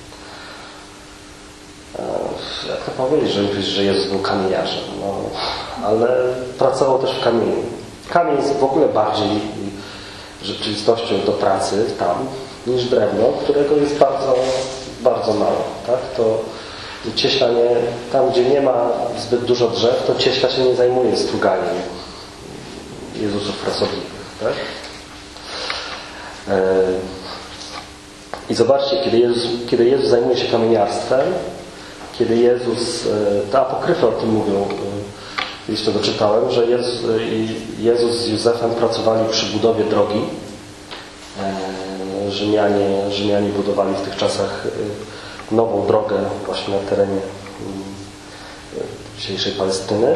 Jak to powiedzieć, że, że Jezus był kamieniarzem? No, ale pracował też w kamieniu. Kamień jest w ogóle bardziej rzeczywistością do pracy tam niż drewno, którego jest bardzo, bardzo mało. Tak? To cieśla nie, tam, gdzie nie ma zbyt dużo drzew, to cieśla się nie zajmuje struganiem Jezusów frasobliwych. Tak? I zobaczcie, kiedy Jezus, kiedy Jezus zajmuje się kamieniarstwem, kiedy Jezus, te apokryfy o tym mówią, jeszcze doczytałem, że Jezus, Jezus z Józefem pracowali przy budowie drogi. Rzymianie, Rzymianie budowali w tych czasach nową drogę właśnie na terenie dzisiejszej Palestyny.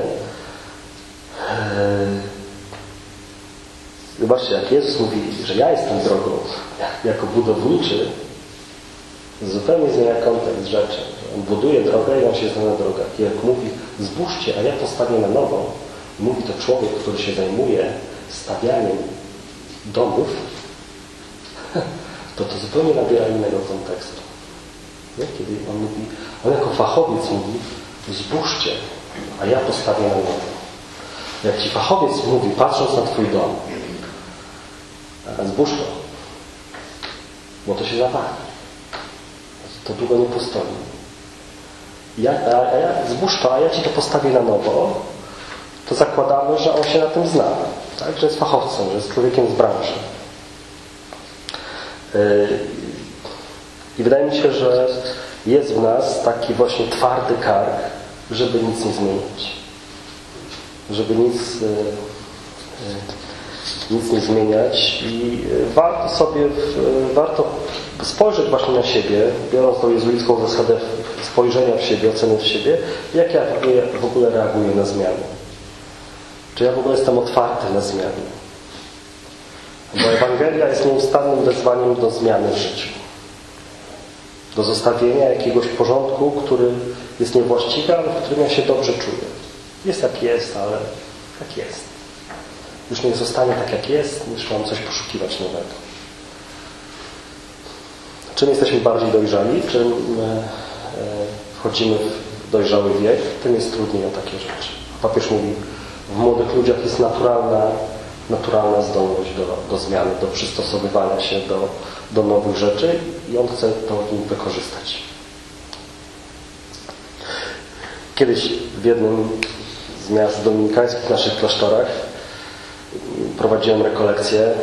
Zobaczcie, jak Jezus mówi, że ja jestem drogą, jako budowniczy, zupełnie zmienia kontekst rzeczy. On buduje drogę i on się zna na drogach. I jak mówi, zbóżcie, a ja postawię na nowo, mówi to człowiek, który się zajmuje stawianiem domów, to to zupełnie nabiera innego kontekstu. Nie? Kiedy on mówi, on jako fachowiec mówi, zbóżcie, a ja postawię na nowo. Jak ci fachowiec mówi, patrząc na twój dom, zbóż to, bo to się zawali. To długo nie postoi. Ja, a, a ja, zbóż to, a ja ci to postawię na nowo, to zakładamy, że on się na tym zna. Tak? Że jest fachowcem, że jest człowiekiem z branży. Yy, I wydaje mi się, że jest w nas taki właśnie twardy kark, żeby nic nie zmieniać. Żeby nic, yy, yy, nic nie zmieniać i warto sobie, yy, warto spojrzeć właśnie na siebie, biorąc tą jezuicką zasadę spojrzenia w siebie, oceny w siebie, jak ja w ogóle, w ogóle reaguję na zmiany. Czy ja w ogóle jestem otwarty na zmiany? Bo Ewangelia jest nieustannym wezwaniem do zmiany w życiu. Do zostawienia jakiegoś porządku, który jest niewłaściwy, ale w którym ja się dobrze czuję. Jest jak jest, ale tak jest. Już niech zostanie tak jak jest, niż mam coś poszukiwać nowego. Czym jesteśmy bardziej dojrzali, czym wchodzimy w dojrzały wiek, tym jest trudniej o takie rzeczy. Papież mówi, w młodych ludziach jest naturalna, naturalna zdolność do, do zmiany, do przystosowywania się do, do nowych rzeczy i on chce to w nim wykorzystać. Kiedyś w jednym z miast dominikańskich w naszych klasztorach prowadziłem rekolekcję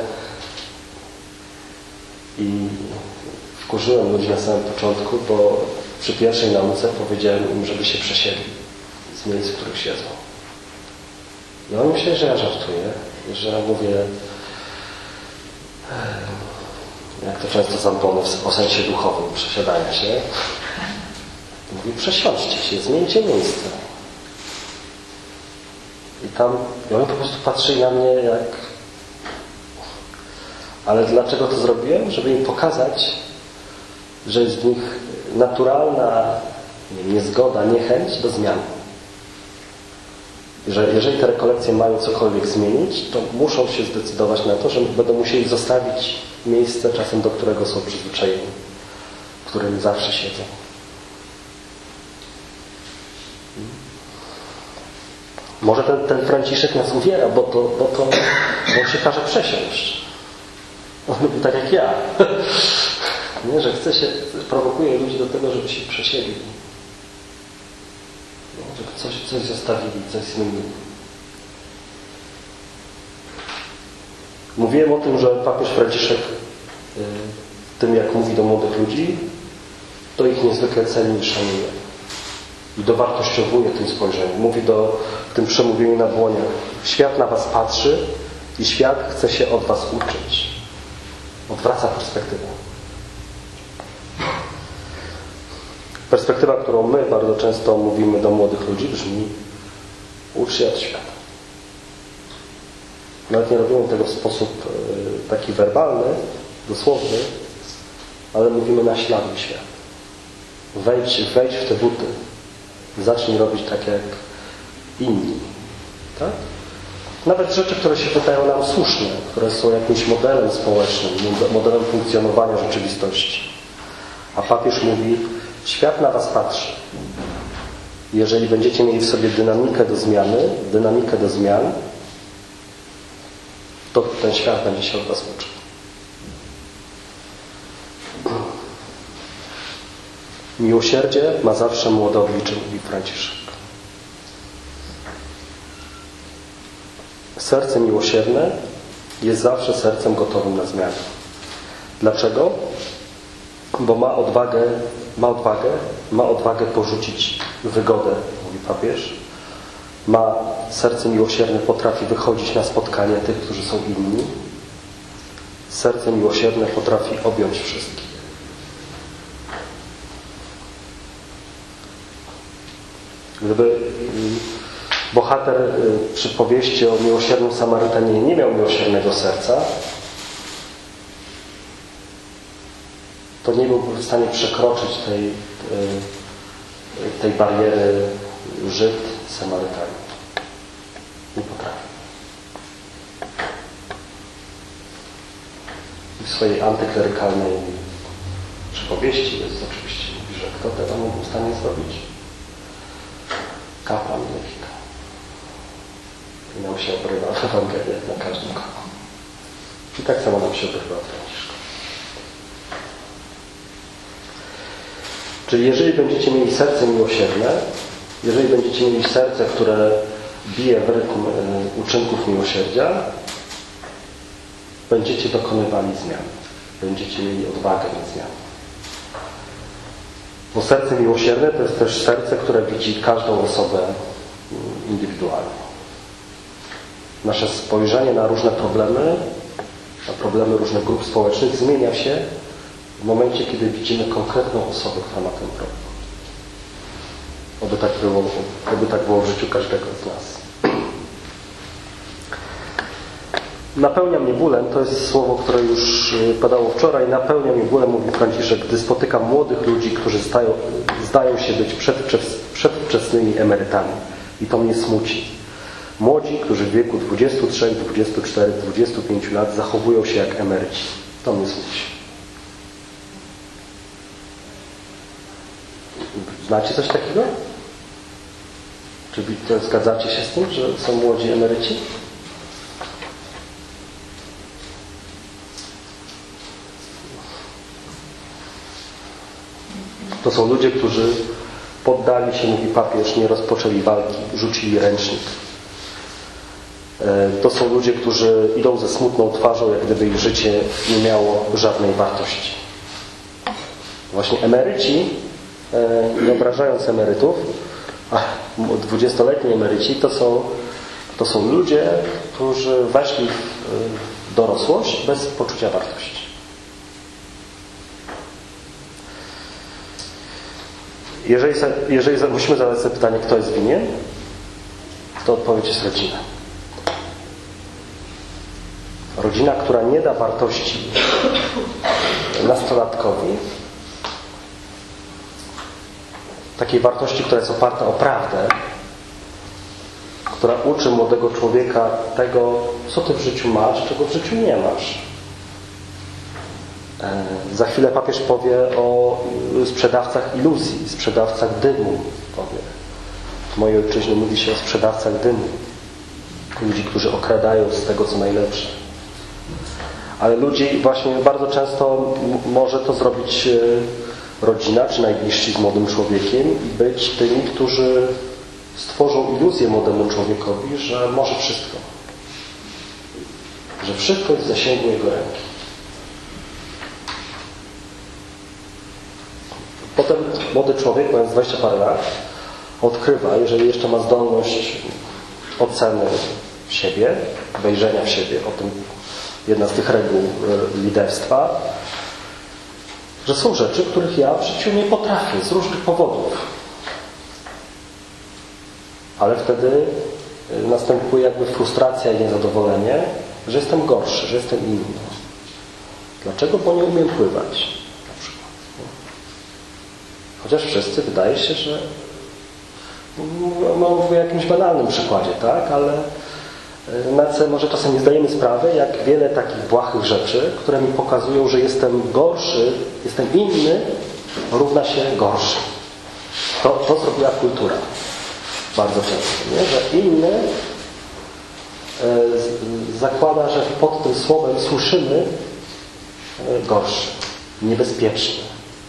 i wkurzyłem ludzi na samym początku, bo przy pierwszej nauce powiedziałem im, żeby się przesiedli z miejsc, w których siedzą. I oni myśleli, że ja żartuję, że mówię, jak to często zampony o sensie duchowym przesiadania się. Mówi, przesiądźcie się, zmieńcie miejsce. I tam, i oni po prostu patrzyli na mnie jak... Ale dlaczego to zrobiłem? Żeby im pokazać, że jest w nich naturalna nie wiem, niezgoda, niechęć do zmian. Że jeżeli te rekolekcje mają cokolwiek zmienić, to muszą się zdecydować na to, że będą musieli zostawić miejsce czasem, do którego są przyzwyczajeni, w którym zawsze siedzą. Może ten, ten Franciszek nas uwiera, bo to, bo to bo on się każe przesiąść. On mówi tak jak ja. Nie, że chce się, prowokuje ludzi do tego, żeby się przesiedli. Żeby coś, coś zostawili, coś zmienili. Mówiłem o tym, że papież Franciszek w tym, jak mówi do młodych ludzi, to ich niezwykle ceni i szanuje. I dowartościowuje tym spojrzeniem. Mówi do, w tym przemówieniu na błoniach. Świat na was patrzy i świat chce się od was uczyć. Odwraca perspektywę. Perspektywa, którą my bardzo często mówimy do młodych ludzi, brzmi: ucz się od świata. Nawet nie robimy tego w sposób taki werbalny, dosłowny, ale mówimy: naśladuj świat. Wejdź, wejdź w te buty. Zacznij robić tak jak inni. Tak? Nawet rzeczy, które się wydają nam słuszne, które są jakimś modelem społecznym, modelem funkcjonowania rzeczywistości. A papież mówi: świat na was patrzy. Jeżeli będziecie mieli w sobie dynamikę do zmiany, dynamikę do zmian, to ten świat będzie się od was uczył. Miłosierdzie ma zawsze młode oblicze, mówi Franciszek. Serce miłosierne jest zawsze sercem gotowym na zmianę. Dlaczego? Bo ma odwagę, ma odwagę, ma odwagę porzucić wygodę, mówi papież. Ma serce miłosierne, potrafi wychodzić na spotkanie tych, którzy są inni. Serce miłosierne potrafi objąć wszystkich. Gdyby bohater przypowieści o miłosiernym Samarytaninie nie miał miłosiernego serca, to nie byłby w stanie przekroczyć tej, tej bariery Żyd, Samarytanin. Nie potrafi. swojej antyklerykalnej przypowieści jest oczywiście mówi, że kto tego mógł w stanie zrobić? Kapłan Lewita. I nam się obrywa w Ewangeliach na każdym kroku. I tak samo nam się obrywa Franciszka. Czyli jeżeli będziecie mieli serce miłosierne, jeżeli będziecie mieli serce, które bije w rytm uczynków miłosierdzia, będziecie dokonywali zmian. Będziecie mieli odwagę na zmian. Bo serce miłosierne to jest też serce, które widzi każdą osobę indywidualnie. Nasze spojrzenie na różne problemy, na problemy różnych grup społecznych zmienia się w momencie, kiedy widzimy konkretną osobę, która ma ten problem. Oby tak było, oby tak było w życiu każdego z nas. Napełnia mnie bólem, to jest słowo, które już padało wczoraj, napełnia mnie bólem, mówi Franciszek, gdy spotykam młodych ludzi, którzy zdają, zdają się być przedwczesnymi emerytami. I to mnie smuci. Młodzi, którzy w wieku dwudziestu trzech, dwudziestu czterech, dwudziestu pięciu lat zachowują się jak emeryci. To mnie smuci. Znacie coś takiego? Czy to zgadzacie się z tym, że są młodzi emeryci? To są ludzie, którzy poddali się, mówi papież, nie rozpoczęli walki, rzucili ręcznik. To są ludzie, którzy idą ze smutną twarzą, jak gdyby ich życie nie miało żadnej wartości. Właśnie emeryci, nie obrażając emerytów, a dwudziestoletni emeryci to są, to są ludzie, którzy weszli w dorosłość bez poczucia wartości. Jeżeli, jeżeli musimy zadać sobie pytanie, kto jest winien, to odpowiedź jest rodzina. Rodzina, która nie da wartości nastolatkowi, takiej wartości, która jest oparta o prawdę, która uczy młodego człowieka tego, co ty w życiu masz, czego w życiu nie masz. Za chwilę papież powie o sprzedawcach iluzji, sprzedawcach dymu. Powie. W mojej ojczyźnie mówi się o sprzedawcach dymu. Ludzi, którzy okradają z tego, co najlepsze. Ale ludzi właśnie bardzo często może to zrobić rodzina, czy najbliżsi z młodym człowiekiem i być tymi, którzy stworzą iluzję młodemu człowiekowi, że może wszystko. Że wszystko jest w zasięgu jego ręki. Potem młody człowiek, mając dwadzieścia parę lat, odkrywa, jeżeli jeszcze ma zdolność oceny siebie, wejrzenia w siebie, o tym jedna z tych reguł liderstwa, że są rzeczy, których ja w życiu nie potrafię z różnych powodów. Ale wtedy następuje jakby frustracja i niezadowolenie, że jestem gorszy, że jestem inny. Dlaczego? Bo nie umiem pływać. Chociaż wszyscy wydaje się, że mówię o jakimś banalnym przykładzie, tak? Ale na co może czasem nie zdajemy sprawy, jak wiele takich błahych rzeczy, które mi pokazują, że jestem gorszy, jestem inny, równa się gorszy. To, to zrobiła kultura. Bardzo często, nie? Że inny e, z, zakłada, że pod tym słowem słyszymy e, gorszy, niebezpieczny.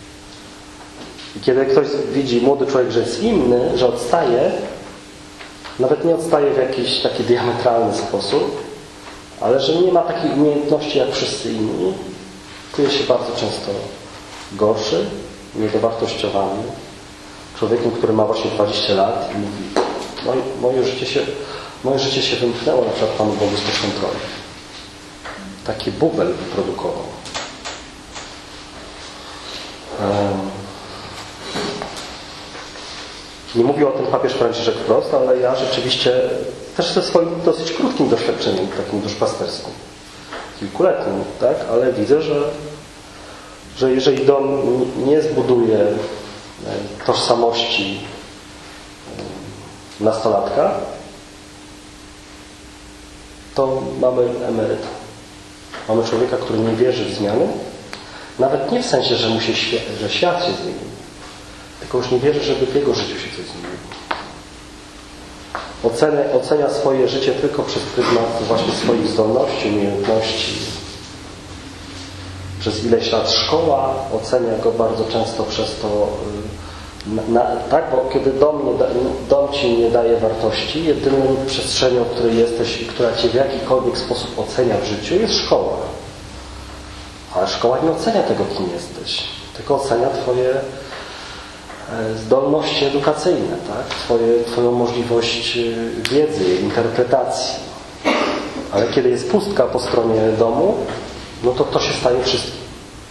I kiedy ktoś widzi, młody człowiek, że jest inny, że odstaje, nawet nie odstaje w jakiś taki diametralny sposób, ale że nie ma takich umiejętności jak wszyscy inni, czuje się bardzo często gorszy, niedowartościowany, człowiekiem, który ma właśnie dwadzieścia lat i mówi, moje, moje, życie się, moje życie się wymknęło na przykład Panu Bogu spod kontroli. Taki bubel wyprodukował. Um, Nie mówił o tym papież Franciszek wprost, ale ja rzeczywiście też ze swoim dosyć krótkim doświadczeniem, takim duszpasterskim, kilkuletnim, tak? Ale widzę, że, że jeżeli dom nie zbuduje tożsamości nastolatka, to mamy emeryta. Mamy człowieka, który nie wierzy w zmiany, nawet nie w sensie, że, mu się świat, że świat się zmienił, tylko już nie wierzy, żeby w jego życiu się coś zmieniło. Ocenia, ocenia swoje życie tylko przez pryzmat właśnie swoich zdolności, umiejętności. Przez ileś lat szkoła ocenia go bardzo często przez to, na, na, tak, bo kiedy dom, nie da, dom Ci nie daje wartości, jedyną przestrzenią, w której jesteś i która Cię w jakikolwiek sposób ocenia w życiu, jest szkoła. Ale szkoła nie ocenia tego, kim jesteś, tylko ocenia Twoje zdolności edukacyjne, tak? Twoje, Twoją możliwość wiedzy, interpretacji. Ale kiedy jest pustka po stronie domu, no to to się staje wszystkim.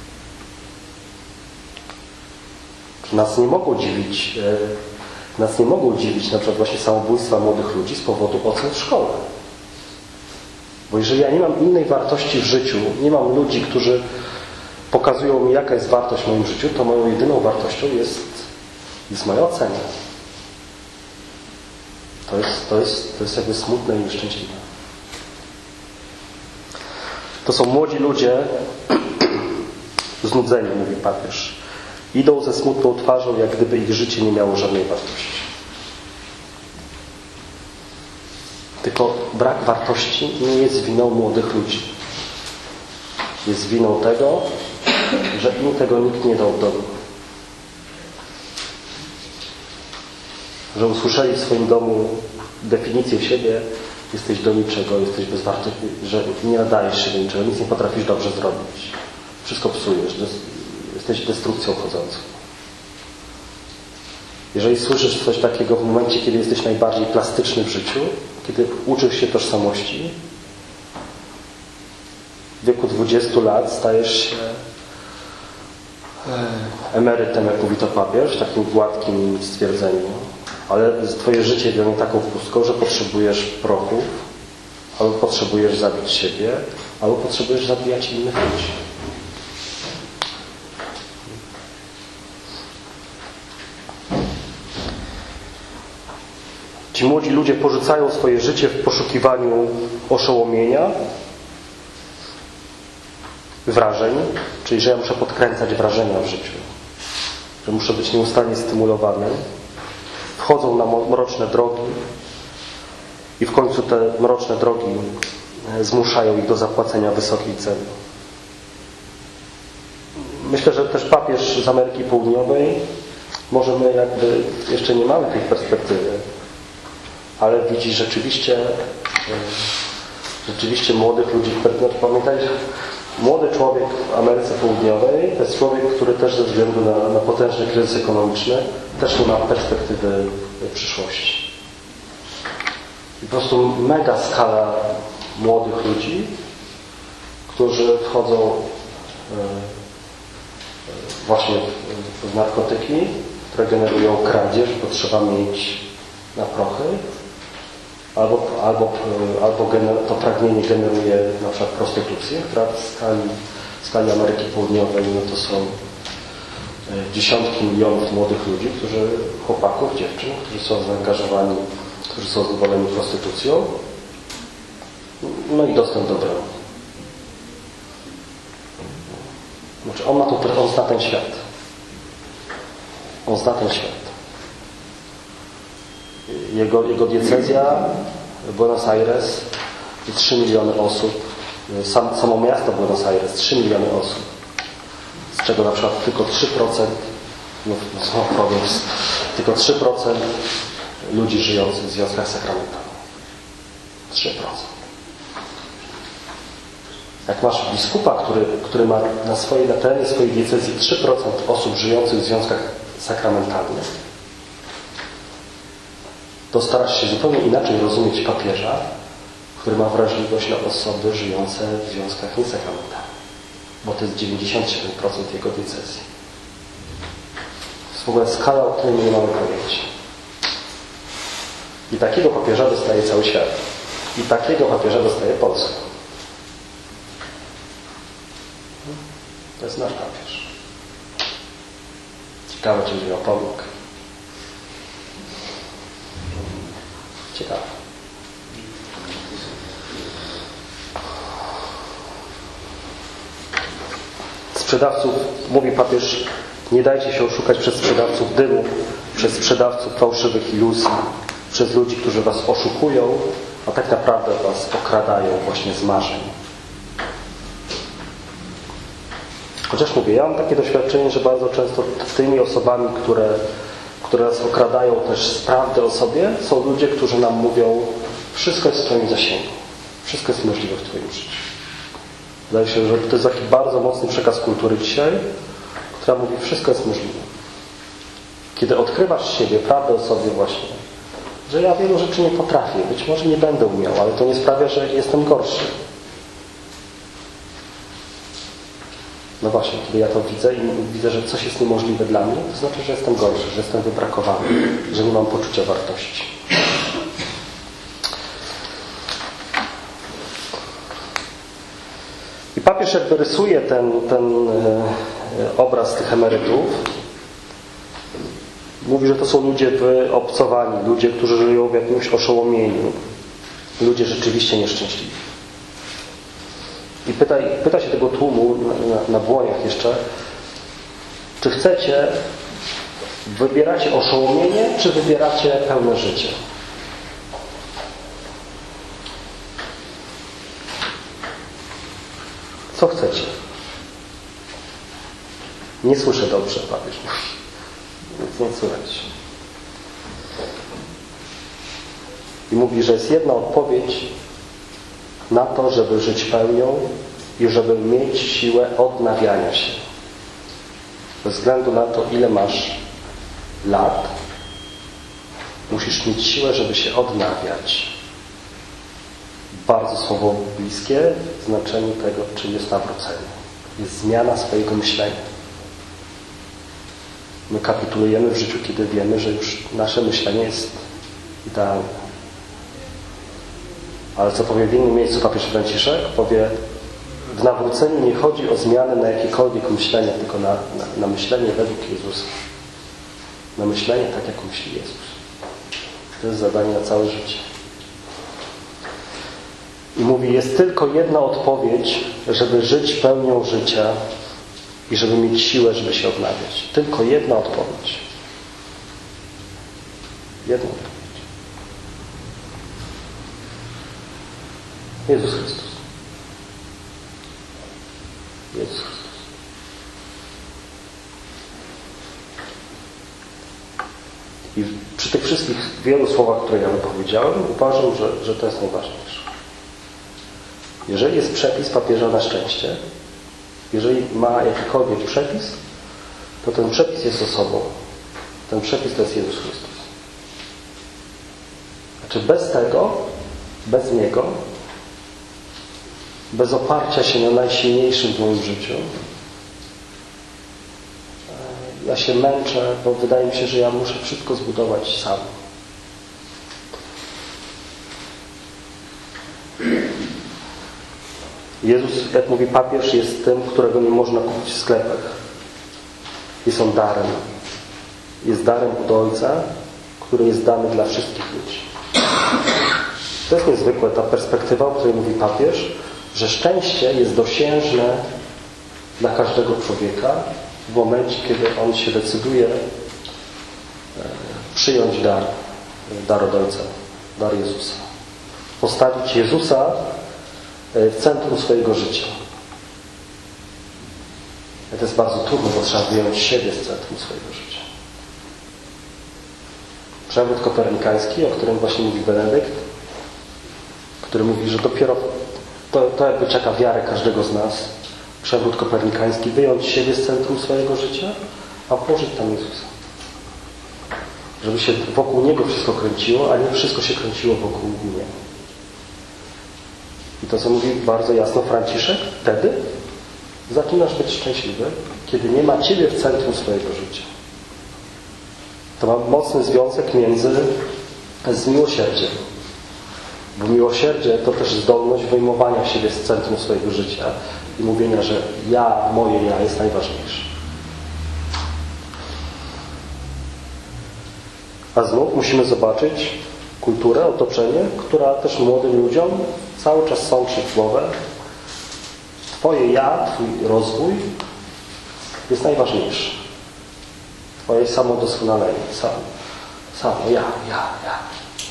Nas nie mogą dziwić, nas nie mogą dziwić na przykład właśnie samobójstwa młodych ludzi z powodu ocen w szkole. Bo jeżeli ja nie mam innej wartości w życiu, nie mam ludzi, którzy pokazują mi, jaka jest wartość w moim życiu, to moją jedyną wartością jest, jest moja ocena. To jest, to jest, to jest jakby smutne i nieszczęśliwe. To są młodzi ludzie, znudzeni, mówi papież. Idą ze smutną twarzą, jak gdyby ich życie nie miało żadnej wartości. Tylko brak wartości nie jest winą młodych ludzi. Jest winą tego, że im tego nikt nie dał w domu. Że usłyszeli w swoim domu definicję siebie: jesteś do niczego, jesteś bezwarty, że nie nadajesz się do niczego, nic nie potrafisz dobrze zrobić. Wszystko psujesz, jesteś destrukcją chodzącą. Jeżeli słyszysz coś takiego w momencie, kiedy jesteś najbardziej plastyczny w życiu, kiedy uczysz się tożsamości, w wieku dwudziestu lat stajesz się emerytem, jak mówi to papież, w takim gładkim stwierdzeniu, ale Twoje życie wiąże taką pustką, że potrzebujesz prochów, albo potrzebujesz zabić siebie, albo potrzebujesz zabijać innych ludzi. Ci młodzi ludzie porzucają swoje życie w poszukiwaniu oszołomienia, wrażeń, czyli że ja muszę podkręcać wrażenia w życiu, że muszę być nieustannie stymulowany. Wchodzą na mroczne drogi i w końcu te mroczne drogi zmuszają ich do zapłacenia wysokiej ceny. Myślę, że też papież z Ameryki Południowej, może my jakby jeszcze nie mamy tej perspektywy, ale widzi rzeczywiście rzeczywiście młodych ludzi. Pamiętajcie, młody człowiek w Ameryce Południowej to jest człowiek, który też ze względu na, na potężny kryzys ekonomiczny też nie ma perspektywy przyszłości. I po prostu mega skala młodych ludzi, którzy wchodzą właśnie w narkotyki, które generują kradzież, bo trzeba mieć na prochy, albo, albo, albo gener, to pragnienie generuje na przykład prostytucję, która w skali, w skali Ameryki Południowej no to są dziesiątki milionów młodych ludzi, którzy, chłopaków, dziewczyn, którzy są zaangażowani, którzy są zadowoleni prostytucją, no i dostęp do broni. Znaczy on ma to, on zna ten świat. On zna ten świat. Jego, jego diecezja, Buenos Aires, i trzy miliony osób. Sam, samo miasto Buenos Aires, trzy miliony osób. Z czego na przykład tylko trzy procent, no, no powiem, tylko trzy procent ludzi żyjących w związkach sakramentalnych. trzy procent. Jak masz biskupa, który, który ma na, swojej, na terenie swojej diecezji trzy procent osób żyjących w związkach sakramentalnych, to starasz się zupełnie inaczej rozumieć papieża, który ma wrażliwość na osoby żyjące w związkach niesakramentalnych. Bo to jest dziewięćdziesiąt siedem procent jego diecezji. To jest w ogóle skala, o której my nie mamy pojęcia. I takiego papieża dostaje cały świat. I takiego papieża dostaje Polska. To jest nasz papież. Ciekawe, czy będzie miał pomnik. Ciekawe. sprzedawców, mówi papież, nie dajcie się oszukać przez sprzedawców dymu, przez sprzedawców fałszywych iluzji, przez ludzi, którzy was oszukują, a tak naprawdę was okradają właśnie z marzeń. Chociaż mówię, ja mam takie doświadczenie, że bardzo często tymi osobami, które, które nas okradają też z prawdy o sobie, są ludzie, którzy nam mówią, wszystko jest w twoim zasięgu. Wszystko jest możliwe w twoim życiu. Wydaje się, że to jest taki bardzo mocny przekaz kultury dzisiaj, która mówi, wszystko jest możliwe. Kiedy odkrywasz siebie, prawdę o sobie właśnie, że ja wielu rzeczy nie potrafię, być może nie będę umiał, ale to nie sprawia, że jestem gorszy. No właśnie, kiedy ja to widzę i widzę, że coś jest niemożliwe dla mnie, to znaczy, że jestem gorszy, że jestem wybrakowany, że nie mam poczucia wartości. I papież jakby rysuje ten, ten obraz tych emerytów. Mówi, że to są ludzie wyobcowani, ludzie, którzy żyją w jakimś oszołomieniu. Ludzie rzeczywiście nieszczęśliwi. I pyta, pyta się tego tłumu na, na, na błoniach jeszcze, czy chcecie, wybieracie oszołomienie, czy wybieracie pełne życie? Co chcecie? Nie słyszę dobrze, papież mówi. Więc nie słychać. I mówi, że jest jedna odpowiedź na to, żeby żyć pełnią i żeby mieć siłę odnawiania się. Bez względu na to, ile masz lat, musisz mieć siłę, żeby się odnawiać. Bardzo słowo bliskie w znaczeniu tego, czym jest nawrócenie. Jest zmiana swojego myślenia. My kapitulujemy w życiu, kiedy wiemy, że już nasze myślenie jest idealne. Ale co powie w innym miejscu papież Franciszek? Powie, w nawróceniu nie chodzi o zmianę na jakiekolwiek myślenie, tylko na, na, na myślenie według Jezusa. Na myślenie tak, jak myśli Jezus. To jest zadanie na całe życie. I mówi, jest tylko jedna odpowiedź, żeby żyć pełnią życia i żeby mieć siłę, żeby się odnawiać. Tylko jedna odpowiedź. Jedna odpowiedź. Jezus Chrystus. Jezus Chrystus. I przy tych wszystkich wielu słowach, które ja wypowiedziałem, uważam, że, że to jest najważniejsze. Jeżeli jest przepis papieża na szczęście, jeżeli ma jakikolwiek przepis, to ten przepis jest osobą. Ten przepis to jest Jezus Chrystus. Znaczy bez tego, bez Niego, bez oparcia się na najsilniejszym w moim życiu, ja się męczę, bo wydaje mi się, że ja muszę wszystko zbudować sam. Jezus, jak mówi papież, jest tym, którego nie można kupić w sklepach. Jest On darem. Jest darem od Ojca, który jest dany dla wszystkich ludzi. To jest niezwykłe, ta perspektywa, o której mówi papież, że szczęście jest dosiężne dla każdego człowieka w momencie, kiedy on się decyduje przyjąć dar, dar od Ojca, dar Jezusa. Postawić Jezusa w centrum swojego życia. To jest bardzo trudno, bo trzeba wyjąć siebie z centrum swojego życia. Przewrót kopernikański, o którym właśnie mówi Benedykt, który mówi, że dopiero to, to jakby czeka wiarę każdego z nas. Przewrót kopernikański, wyjąć siebie z centrum swojego życia, a włożyć tam Jezusa. Żeby się wokół Niego wszystko kręciło, a nie wszystko się kręciło wokół mnie. I to, co mówi bardzo jasno Franciszek, wtedy zaczynasz być szczęśliwy, kiedy nie ma Ciebie w centrum swojego życia. To ma mocny związek między z miłosierdziem. Bo miłosierdzie to też zdolność wyjmowania siebie z centrum swojego życia i mówienia, że ja, moje ja jest najważniejsze. A znów musimy zobaczyć kulturę, otoczenie, która też młodym ludziom cały czas sączy w głowę. Twoje ja, Twój rozwój jest najważniejsze. Twoje samodoskonalenie. Sam, samo, ja, ja, ja.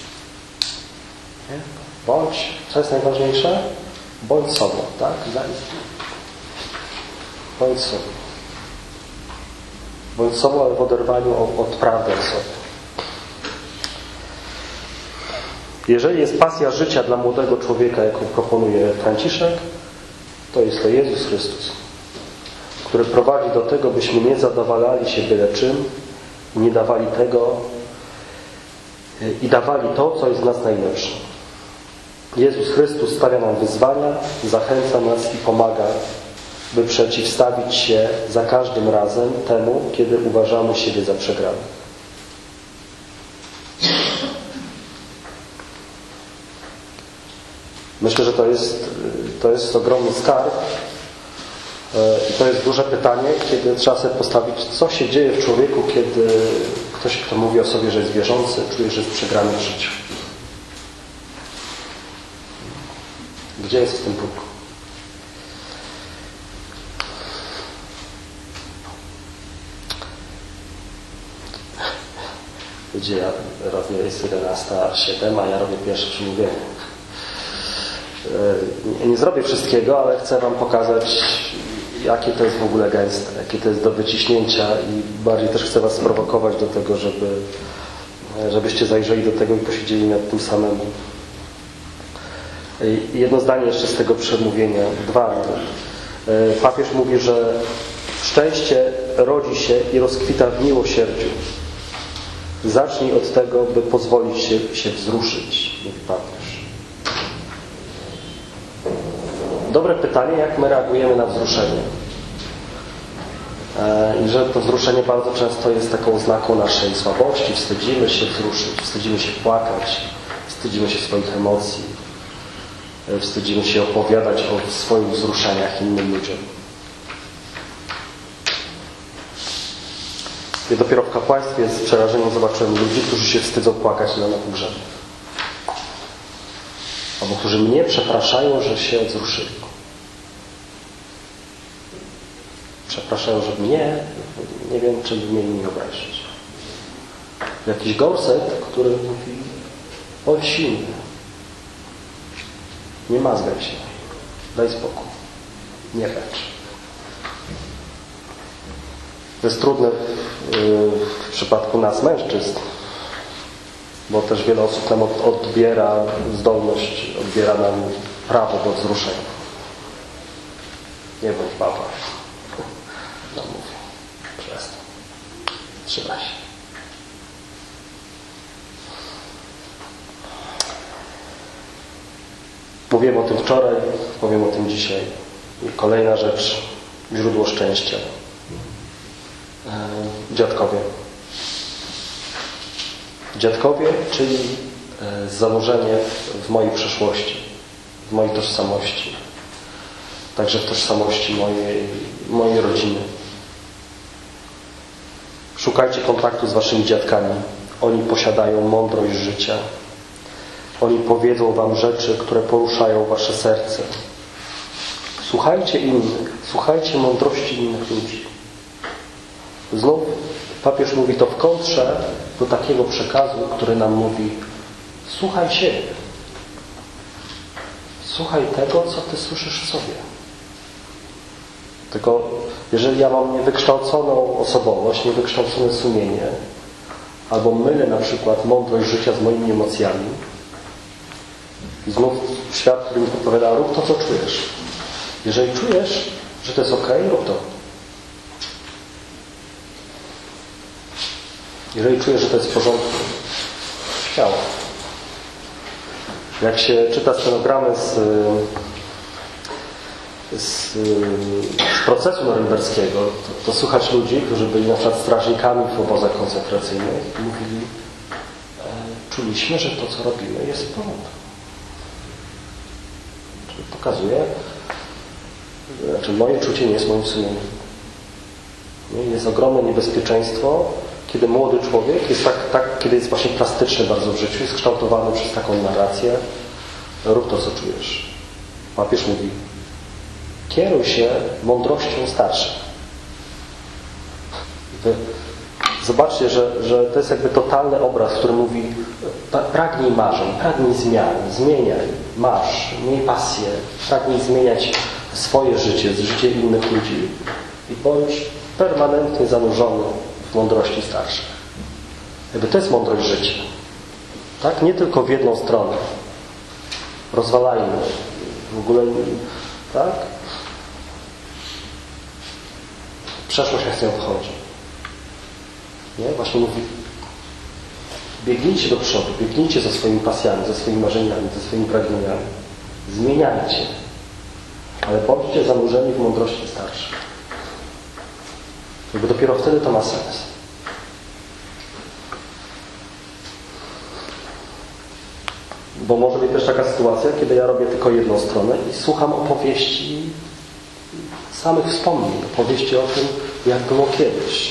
Nie? Bądź, co jest najważniejsze? Bądź sobą, tak? Bądź sobą. Bądź sobą, ale w oderwaniu od, od prawdy o sobie. Jeżeli jest pasja życia dla młodego człowieka, jaką proponuje Franciszek, to jest to Jezus Chrystus, który prowadzi do tego, byśmy nie zadowalali się byle czym i nie dawali tego i dawali to, co jest w nas najlepsze. Jezus Chrystus stawia nam wyzwania, zachęca nas i pomaga, by przeciwstawić się za każdym razem temu, kiedy uważamy siebie za przegranych. Myślę, że to jest, to jest ogromny skarb i to jest duże pytanie, kiedy trzeba sobie postawić, co się dzieje w człowieku, kiedy ktoś, kto mówi o sobie, że jest wierzący, czuje, że jest przegrany w życiu. Gdzie jest w tym Bóg? Gdzie ja robię, jest jedenasta siedem, a ja robię pierwsze przemówienie. Nie zrobię wszystkiego, ale chcę Wam pokazać, jakie to jest w ogóle gęste, jakie to jest do wyciśnięcia i bardziej też chcę Was sprowokować do tego, żeby, żebyście zajrzeli do tego i posiedzieli nad tym samemu. I jedno zdanie jeszcze z tego przemówienia. Dwa. Papież mówi, że szczęście rodzi się i rozkwita w miłosierdziu. Zacznij od tego, by pozwolić się, się wzruszyć, mówi papież. Dobre pytanie, jak my reagujemy na wzruszenie. I że to wzruszenie bardzo często jest taką oznaką naszej słabości. Wstydzimy się wzruszyć, wstydzimy się płakać, wstydzimy się swoich emocji, wstydzimy się opowiadać o swoich wzruszeniach innym ludziom. I dopiero w kapłaństwie z przerażeniem zobaczyłem ludzi, którzy się wstydzą płakać na pogrzebie. Albo którzy mnie przepraszają, że się wzruszyli. Przepraszają, że mnie, nie wiem, czym by mieli mnie obrazić. Jakiś gorset, który mówi, bądź silny. Nie mazgaj się. Daj spokój. Nie lecz. To jest trudne w przypadku nas, mężczyzn, bo też wiele osób nam odbiera zdolność, odbiera nam prawo do wzruszenia. Nie bądź baba. No mówię. Przestań. Trzymaj się. Mówiłem o tym wczoraj, powiem o tym dzisiaj. I kolejna rzecz, źródło szczęścia. Dziadkowie. Dziadkowie, czyli zanurzenie w mojej przeszłości, w mojej tożsamości, także w tożsamości mojej, mojej rodziny. Szukajcie kontaktu z waszymi dziadkami. Oni posiadają mądrość życia. Oni powiedzą wam rzeczy, które poruszają wasze serce. Słuchajcie innych. Słuchajcie mądrości innych ludzi. Znów papież mówi to w kontrze do takiego przekazu, który nam mówi: słuchaj siebie. Słuchaj tego, co ty słyszysz w sobie. Tylko jeżeli ja mam niewykształconą osobowość, niewykształcone sumienie, albo mylę na przykład mądrość życia z moimi emocjami, i znów świat, który mi podpowiada: rób to, co czujesz. Jeżeli czujesz, że to jest okej, rób to. Jeżeli czujesz, że to jest w porządku, śmiało. Jak się czyta stenogramy z, z, z procesu norymberskiego, to, to słuchać ludzi, którzy byli na przykład strażnikami w obozach koncentracyjnych i mówili: e, czuliśmy, że to, co robimy, jest w porządku. Czyli pokazuje, znaczy moje czucie nie jest moim sumieniem. Jest ogromne niebezpieczeństwo, kiedy młody człowiek jest tak, tak, kiedy jest właśnie plastyczny bardzo w życiu, jest kształtowany przez taką narrację: rób to, co czujesz. Papież mówi: kieruj się mądrością starszych. Zobaczcie, że, że to jest jakby totalny obraz, który mówi pragnij marzeń, pragnij zmian, zmieniaj, masz, miej pasję, pragnij zmieniać swoje życie, życie innych ludzi i bądź permanentnie zanurzony w mądrości starszych. Jakby to jest mądrość życia. Tak? Nie tylko w jedną stronę. Rozwalajmy. W ogóle, tak? Przeszłość jak z nią wchodzi. Nie? Właśnie mówi, biegnijcie do przodu, biegnijcie za swoimi pasjami, za swoimi marzeniami, za swoimi pragnieniami. Zmieniajcie. Ale bądźcie zanurzeni w mądrości starszych. Jakby dopiero wtedy to ma sens. Bo może być też taka sytuacja, kiedy ja robię tylko jedną stronę i słucham opowieści samych wspomnień, opowieści o tym, jak było kiedyś.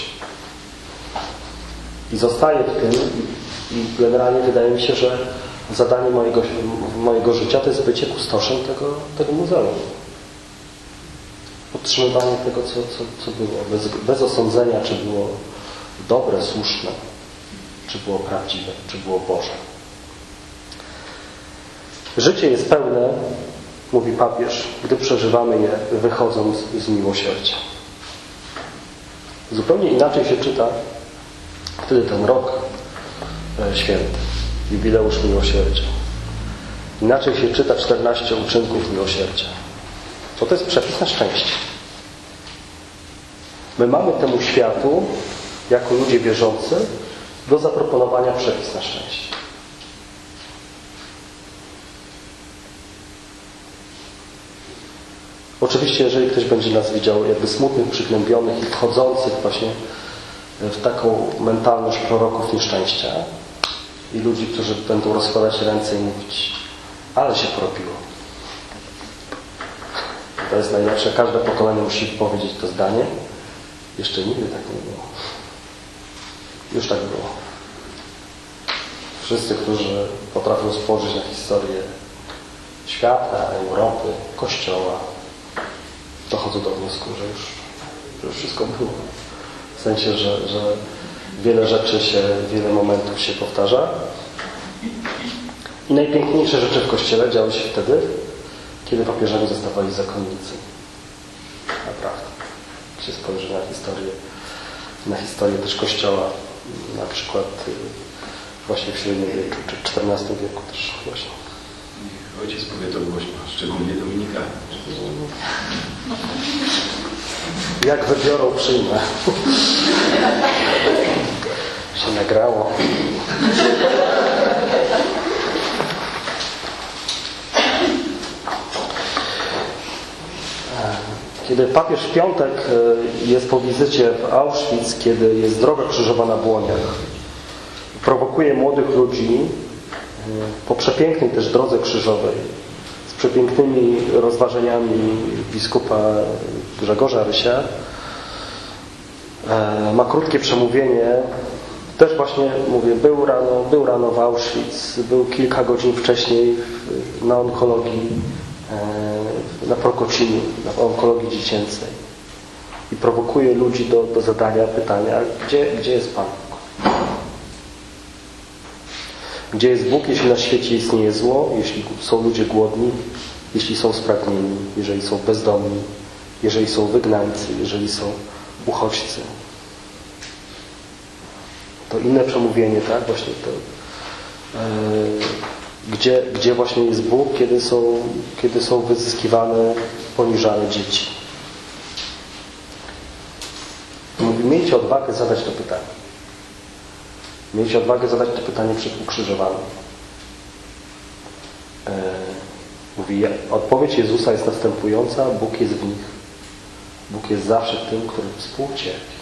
I zostaję w tym i generalnie wydaje mi się, że zadanie mojego, mojego życia to jest bycie kustoszem tego, tego muzeum. Podtrzymywanie tego, co, co, co było. Bez, bez osądzenia, czy było dobre, słuszne, czy było prawdziwe, czy było Boże. Życie jest pełne, mówi papież, gdy przeżywamy je wychodząc z miłosierdzia. Zupełnie inaczej się czyta wtedy ten rok święty, jubileusz miłosierdzia. Inaczej się czyta czternaście uczynków miłosierdzia. Bo to jest przepis na szczęście. My mamy temu światu, jako ludzie wierzący, do zaproponowania przepis na szczęście. Oczywiście, jeżeli ktoś będzie nas widział jakby smutnych, przygnębionych i wchodzących właśnie w taką mentalność proroków nieszczęścia i ludzi, którzy będą rozkładać ręce i mówić, ale się porobiło. To jest najlepsze. Każde pokolenie musi powiedzieć to zdanie. Jeszcze nigdy tak nie było. Już tak było. Wszyscy, którzy potrafią spojrzeć na historię świata, Europy, Kościoła, dochodzą do wniosku, że już, że już wszystko było. W sensie, że, że wiele rzeczy się, wiele momentów się powtarza. I najpiękniejsze rzeczy w Kościele działy się wtedy, kiedy papieżami zostawali zakonnicy. Naprawdę. Jak się spojrzy na historię, na historię też Kościoła, na przykład właśnie w średniowieczu, czy czternastym wieku też właśnie. Ojciec powie to głośno, szczególnie Dominika. Jak wybiorą, przyjmę. Się nagrało. Kiedy papież w piątek jest po wizycie w Auschwitz, kiedy jest droga krzyżowa na błoniach, prowokuje młodych ludzi po przepięknej też drodze krzyżowej, z przepięknymi rozważeniami biskupa Grzegorza Rysia, ma krótkie przemówienie. Też właśnie, mówię, był rano, był rano w Auschwitz, był kilka godzin wcześniej na onkologii, na Prokociniu, na onkologii dziecięcej. I prowokuje ludzi do, do zadania pytania, gdzie, gdzie jest Pan Bóg? Gdzie jest Bóg, jeśli na świecie istnieje zło, jeśli są ludzie głodni, jeśli są spragnieni, jeżeli są bezdomni, jeżeli są wygnańcy, jeżeli są uchodźcy. To inne przemówienie, tak? Właśnie to, yy, gdzie, gdzie właśnie jest Bóg, kiedy są, kiedy są wyzyskiwane, poniżane dzieci. Mówi, miejcie odwagę zadać to pytanie. Miejcie odwagę zadać to pytanie przed ukrzyżowanym. Yy, mówi, odpowiedź Jezusa jest następująca, Bóg jest w nich. Bóg jest zawsze tym, który współcierpi.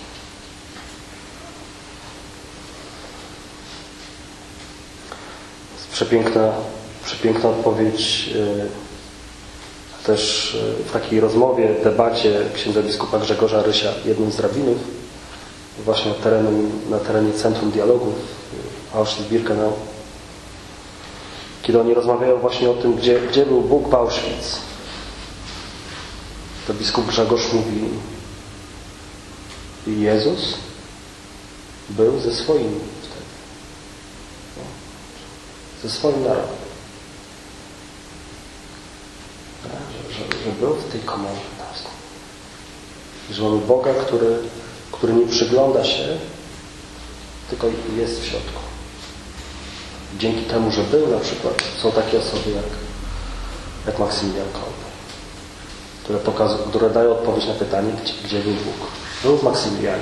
Przepiękna, przepiękna odpowiedź yy, też w takiej rozmowie, debacie księdza biskupa Grzegorza Rysia, jednym z rabinów, właśnie na terenie, na terenie Centrum Dialogu Auschwitz-Birkenau, kiedy oni rozmawiają właśnie o tym, gdzie, gdzie był Bóg w Auschwitz. To biskup Grzegorz mówi, Jezus Był ze swoimi wtedy. No. Ze swoim narodem. Że, że, że był w tej komorze żydowskiej. Że mamy Boga, który, który nie przygląda się, tylko jest w środku. Dzięki temu, że był na przykład, są takie osoby jak, jak Maksymilian Kolbe, które, pokazują, które dają odpowiedź na pytanie, gdzie, gdzie był Bóg. Był w Maksymilianie.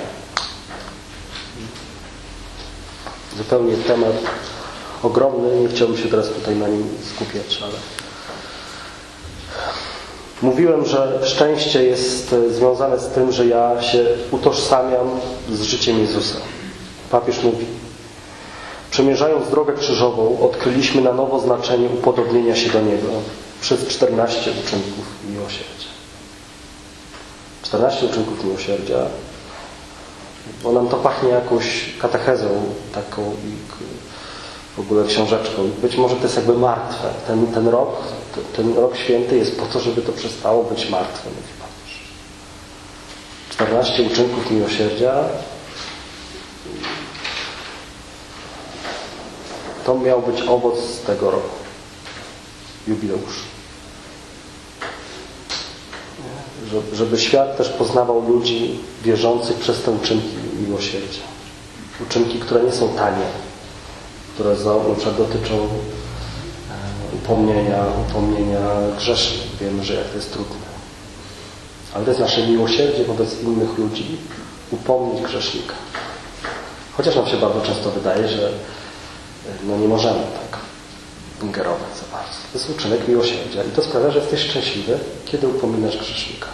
Zupełnie temat ogromny, nie chciałbym się teraz tutaj na nim skupiać, ale mówiłem, że szczęście jest związane z tym, że ja się utożsamiam z życiem Jezusa. Papież mówi: przemierzając drogę krzyżową, odkryliśmy na nowo znaczenie upodobnienia się do Niego przez czternaście uczynków miłosierdzia. czternaście uczynków miłosierdzia, bo nam to pachnie jakąś katechezą taką i w ogóle książeczką. Być może to jest jakby martwe. Ten, ten rok, ten rok święty jest po to, żeby to przestało być martwe, mówi papież. czternaście uczynków miłosierdzia to miał być owoc tego roku. Jubileusz. Żeby świat też poznawał ludzi wierzących przez te uczynki miłosierdzia. Uczynki, które nie są tanie, które na przykład dotyczą upomnienia, upomnienia grzesznych. Wiemy, że jak to jest trudne. Ale to jest nasze miłosierdzie wobec innych ludzi, upomnieć grzesznika. Chociaż nam się bardzo często wydaje, że no nie możemy tak ingerować za bardzo. To jest uczynek miłosierdzia i to sprawia, że jesteś szczęśliwy, kiedy upominasz grzesznika.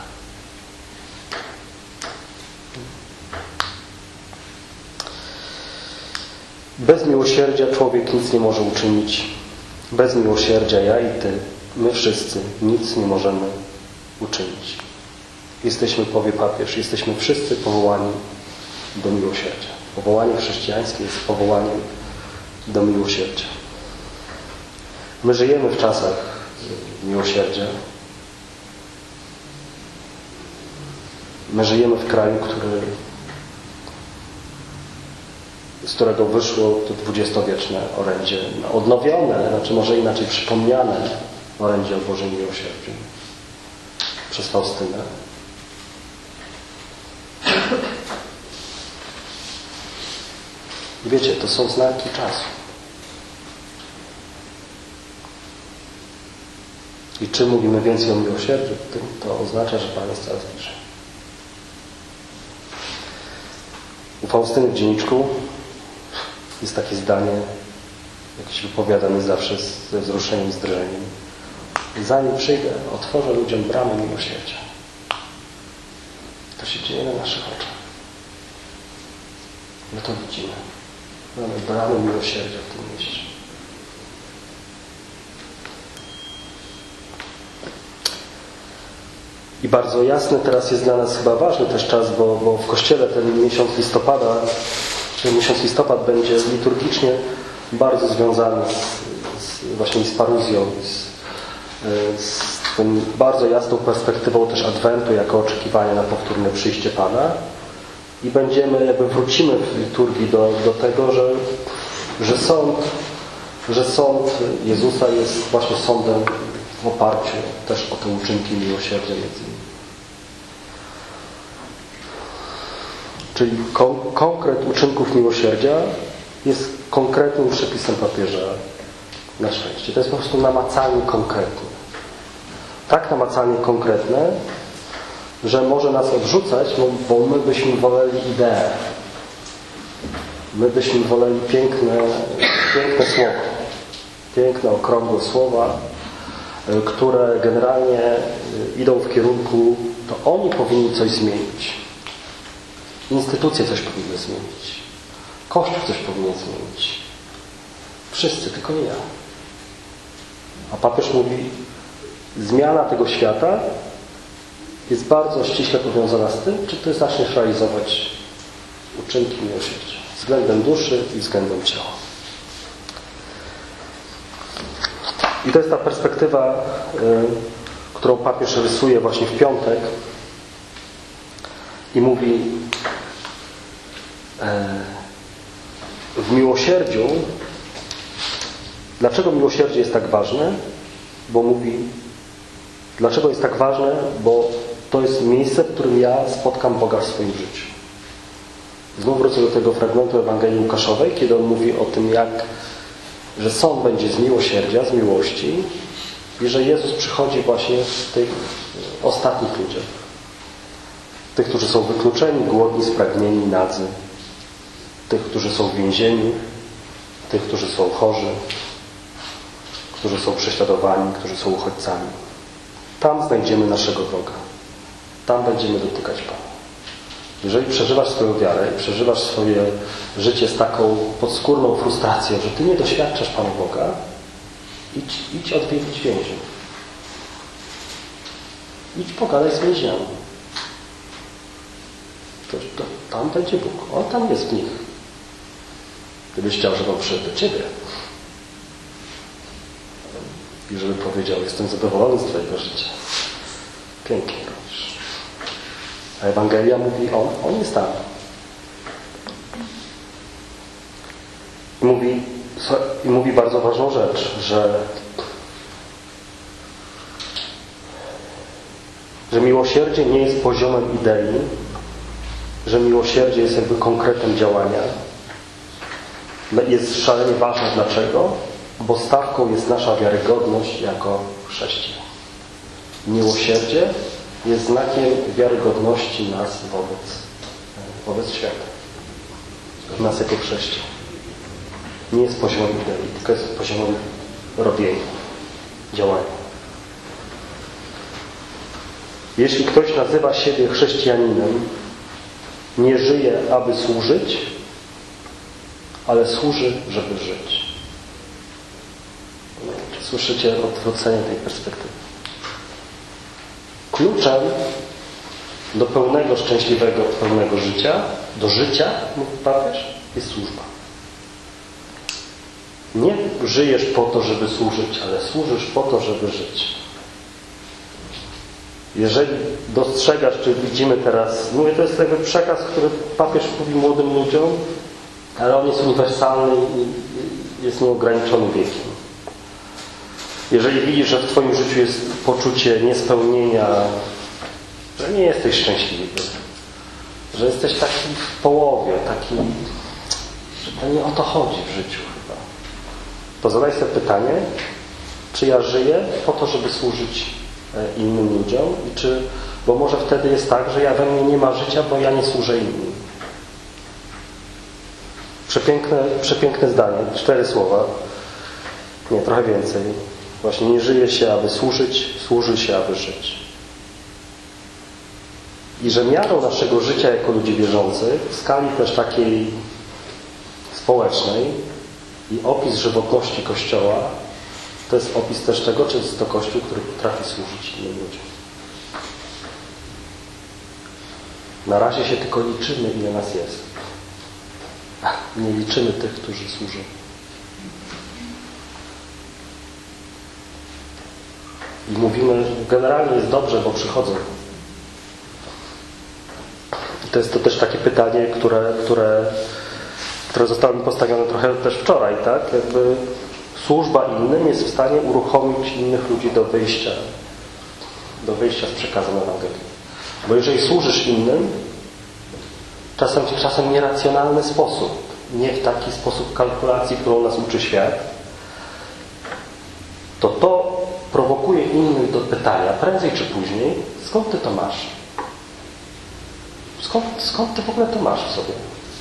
Bez miłosierdzia człowiek nic nie może uczynić. Bez miłosierdzia ja i Ty, my wszyscy nic nie możemy uczynić. Jesteśmy, powie papież, jesteśmy wszyscy powołani do miłosierdzia. Powołanie chrześcijańskie jest powołaniem do miłosierdzia. My żyjemy w czasach miłosierdzia. My żyjemy w kraju, który, z którego wyszło to dwudziestowieczne orędzie, odnowione, znaczy może inaczej przypomniane orędzie o Bożym miłosierdziu przez Faustynę. I wiecie, to są znaki czasu. I czym mówimy więcej o miłosierdziu, tym to oznacza, że Pan jest coraz bliżej. U Faustyny w dzienniczku jest takie zdanie, jakieś wypowiadane zawsze ze wzruszeniem, z drżeniem. Zanim przyjdę, otworzę ludziom bramę miłosierdzia. To się dzieje na naszych oczach. My to widzimy. Mamy bramy miłosierdzia w tym mieście. I bardzo jasny teraz jest dla nas chyba ważny też czas, bo, bo w Kościele ten miesiąc listopada, ten miesiąc listopad będzie liturgicznie bardzo związany z, z, właśnie z paruzją, z, z tą bardzo jasną perspektywą też Adwentu jako oczekiwania na powtórne przyjście Pana. I będziemy, jakby wrócimy w liturgii do, do tego, że, że sąd, że sąd Jezusa jest właśnie sądem w oparciu też o te uczynki miłosierdzia między innymi. Czyli kon, konkret uczynków miłosierdzia jest konkretnym przepisem papieża na szczęście. To jest po prostu namacalnie konkretne. Tak namacalnie konkretne, że może nas odrzucać, no, bo my byśmy woleli ideę. My byśmy woleli piękne, piękne słowo. Piękne, okrągłe słowa, które generalnie idą w kierunku, to oni powinni coś zmienić. Instytucje coś powinny zmienić. Kościół coś powinien zmienić. Wszyscy, tylko nie ja. A papież mówi, zmiana tego świata jest bardzo ściśle powiązana z tym, czy Ty zaczniesz realizować uczynki miłosierdzia względem duszy i względem ciała. I to jest ta perspektywa, y, którą papież rysuje właśnie w piątek i mówi, y, w miłosierdziu, dlaczego miłosierdzie jest tak ważne? Bo mówi, dlaczego jest tak ważne? Bo to jest miejsce, w którym ja spotkam Boga w swoim życiu. Znów wrócę do tego fragmentu Ewangelii Łukaszowej, kiedy on mówi o tym, jak, że sąd będzie z miłosierdzia, z miłości i że Jezus przychodzi właśnie w tych ostatnich ludziach. Tych, którzy są wykluczeni, głodni, spragnieni, nadzy. Tych, którzy są w więzieniu. Tych, którzy są chorzy. Którzy są prześladowani, którzy są uchodźcami. Tam znajdziemy naszego Boga. Tam będziemy dotykać Pana. Jeżeli przeżywasz swoją wiarę i przeżywasz swoje życie z taką podskórną frustracją, że Ty nie doświadczasz Pana Boga, idź, idź odwiedzić więźniów. Idź pogadaj z więźniami. To, to, tam będzie Bóg. On tam jest w nich. Gdybyś chciał, żeby On przyszedł do Ciebie i żeby powiedział, jestem zadowolony z Twojego życia. Pięknie robisz. A Ewangelia mówi, On, On jest tam. I mówi, i mówi bardzo ważną rzecz, że że miłosierdzie nie jest poziomem idei, że miłosierdzie jest jakby konkretem działania. Jest szalenie ważne. Dlaczego? Bo stawką jest nasza wiarygodność jako chrześcijan. Miłosierdzie jest znakiem wiarygodności nas wobec, wobec świata. Nas jako chrześcijan. Nie jest poziomem idei, tylko jest poziomem robienia, działania. Jeśli ktoś nazywa siebie chrześcijaninem, nie żyje, aby służyć, ale służy, żeby żyć. Czy słyszycie odwrócenie tej perspektywy? Kluczem do pełnego, szczęśliwego, pełnego życia, do życia, mówi papież, jest służba. Nie żyjesz po to, żeby służyć, ale służysz po to, żeby żyć. Jeżeli dostrzegasz, czy widzimy teraz, mówię, to jest jakby przekaz, który papież mówi młodym ludziom, ale on jest uniwersalny i jest nieograniczony wiekiem. Jeżeli widzisz, że w Twoim życiu jest poczucie niespełnienia, że nie jesteś szczęśliwy, że jesteś taki w połowie, taki, że to nie o to chodzi w życiu chyba, to zadaj sobie pytanie, czy ja żyję po to, żeby służyć innym ludziom i czy, bo może wtedy jest tak, że ja we mnie nie ma życia, bo ja nie służę innym. Przepiękne, przepiękne zdanie, cztery słowa, nie, trochę więcej. Właśnie nie żyje się, aby służyć, służy się, aby żyć. I że miarą naszego życia jako ludzi wierzących w skali też takiej społecznej i opis żywotności Kościoła to jest opis też tego, czy jest to Kościół, który potrafi służyć innym ludziom. Na razie się tylko liczymy, ile nas jest. Nie liczymy tych, którzy służą. I mówimy, generalnie jest dobrze, bo przychodzą. I to jest to też takie pytanie, które, które, które zostało mi postawione trochę też wczoraj, tak? Jakby służba innym jest w stanie uruchomić innych ludzi do wyjścia, do wyjścia z przekazem Ewangelii. Bo jeżeli służysz innym, czasem w czasem nieracjonalny sposób, nie w taki sposób kalkulacji, którą nas uczy świat, to to prowokuje innych do pytania, prędzej czy później, skąd Ty to masz? Skąd, skąd Ty w ogóle to masz w sobie?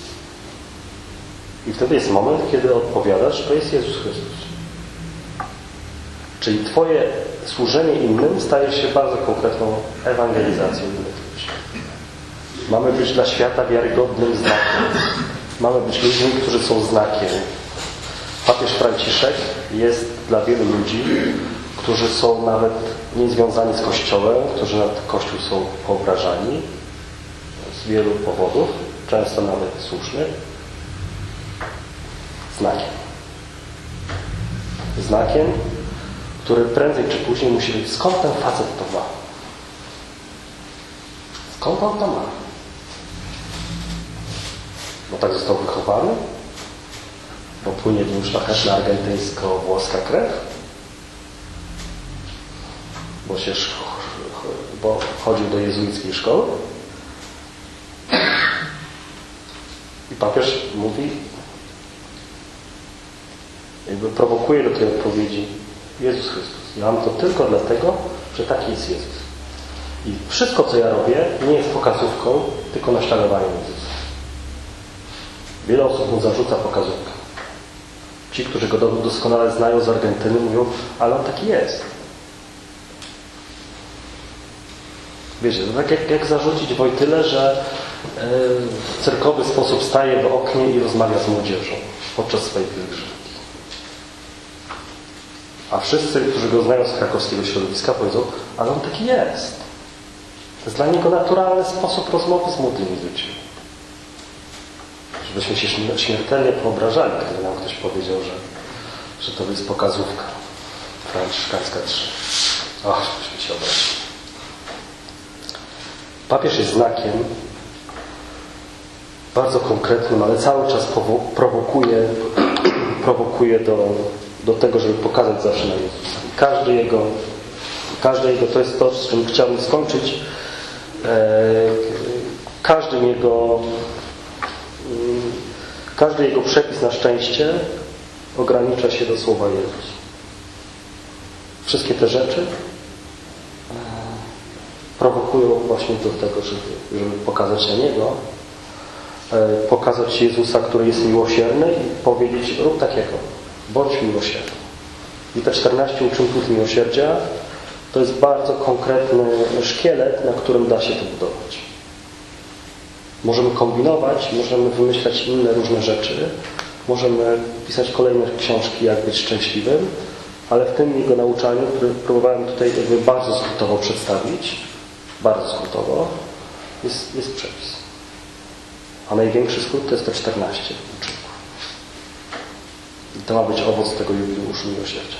I wtedy jest moment, kiedy odpowiadasz, to jest Jezus Chrystus. Czyli Twoje służenie innym staje się bardzo konkretną ewangelizacją innych ludzi. Mamy być dla świata wiarygodnym znakiem. Mamy być ludźmi, którzy są znakiem. Papież Franciszek jest dla wielu ludzi, którzy są nawet niezwiązani z Kościołem, którzy na Kościół są poobrażani z wielu powodów, często nawet słusznych. Znakiem. Znakiem, który prędzej czy później musi być, skąd ten facet to ma? Skąd on to ma? Bo tak został wychowany? popłynie w nim szlachetna argentyńsko-włoska krew, bo, się, bo chodził do jezuickiej szkoły. I papież mówi, jakby prowokuje do tej odpowiedzi: Jezus Chrystus. Ja mam to tylko dlatego, że taki jest Jezus. I wszystko, co ja robię, nie jest pokazówką, tylko naśladowaniem Jezusa. Wiele osób mu zarzuca pokazówkę. Ci, którzy go doskonale znają z Argentyny, mówią, ale on taki jest. Wiecie, to tak jak, jak zarzucić Wojtyle, że w cyrkowy sposób staje w oknie i rozmawia z młodzieżą podczas swojej pielgrzymki. A wszyscy, którzy go znają z krakowskiego środowiska, powiedzą, ale on taki jest. To jest dla niego naturalny sposób rozmowy z młodymi ludźmi. Żebyśmy się śmiertelnie poobrażali, gdyby nam ktoś powiedział, że, że to jest pokazówka franciszkańska trzy. Och, żebyśmy się obrazili. Papież jest znakiem bardzo konkretnym, ale cały czas prowokuje, prowokuje do, do tego, żeby pokazać zawsze na Jezusa. Każdy jego, każdy jego, to jest to, z czym chciałbym skończyć, każdy jego, każdy jego przepis na szczęście ogranicza się do słowa Jezus. Wszystkie te rzeczy prowokują właśnie do tego, żeby, żeby pokazać na Niego, pokazać Jezusa, który jest miłosierny i powiedzieć: rób tak jak On, bądź miłosierny. I te czternaście uczynków miłosierdzia to jest bardzo konkretny szkielet, na którym da się to budować. Możemy kombinować, możemy wymyślać inne różne rzeczy, możemy pisać kolejne książki, jak być szczęśliwym, ale w tym jego nauczaniu, które próbowałem tutaj jakby bardzo skrótowo przedstawić, bardzo skrótowo, jest, jest przepis. A największy skrót to jest te czternaście uczynków. I to ma być owoc tego jubileuszu miłosierdzia.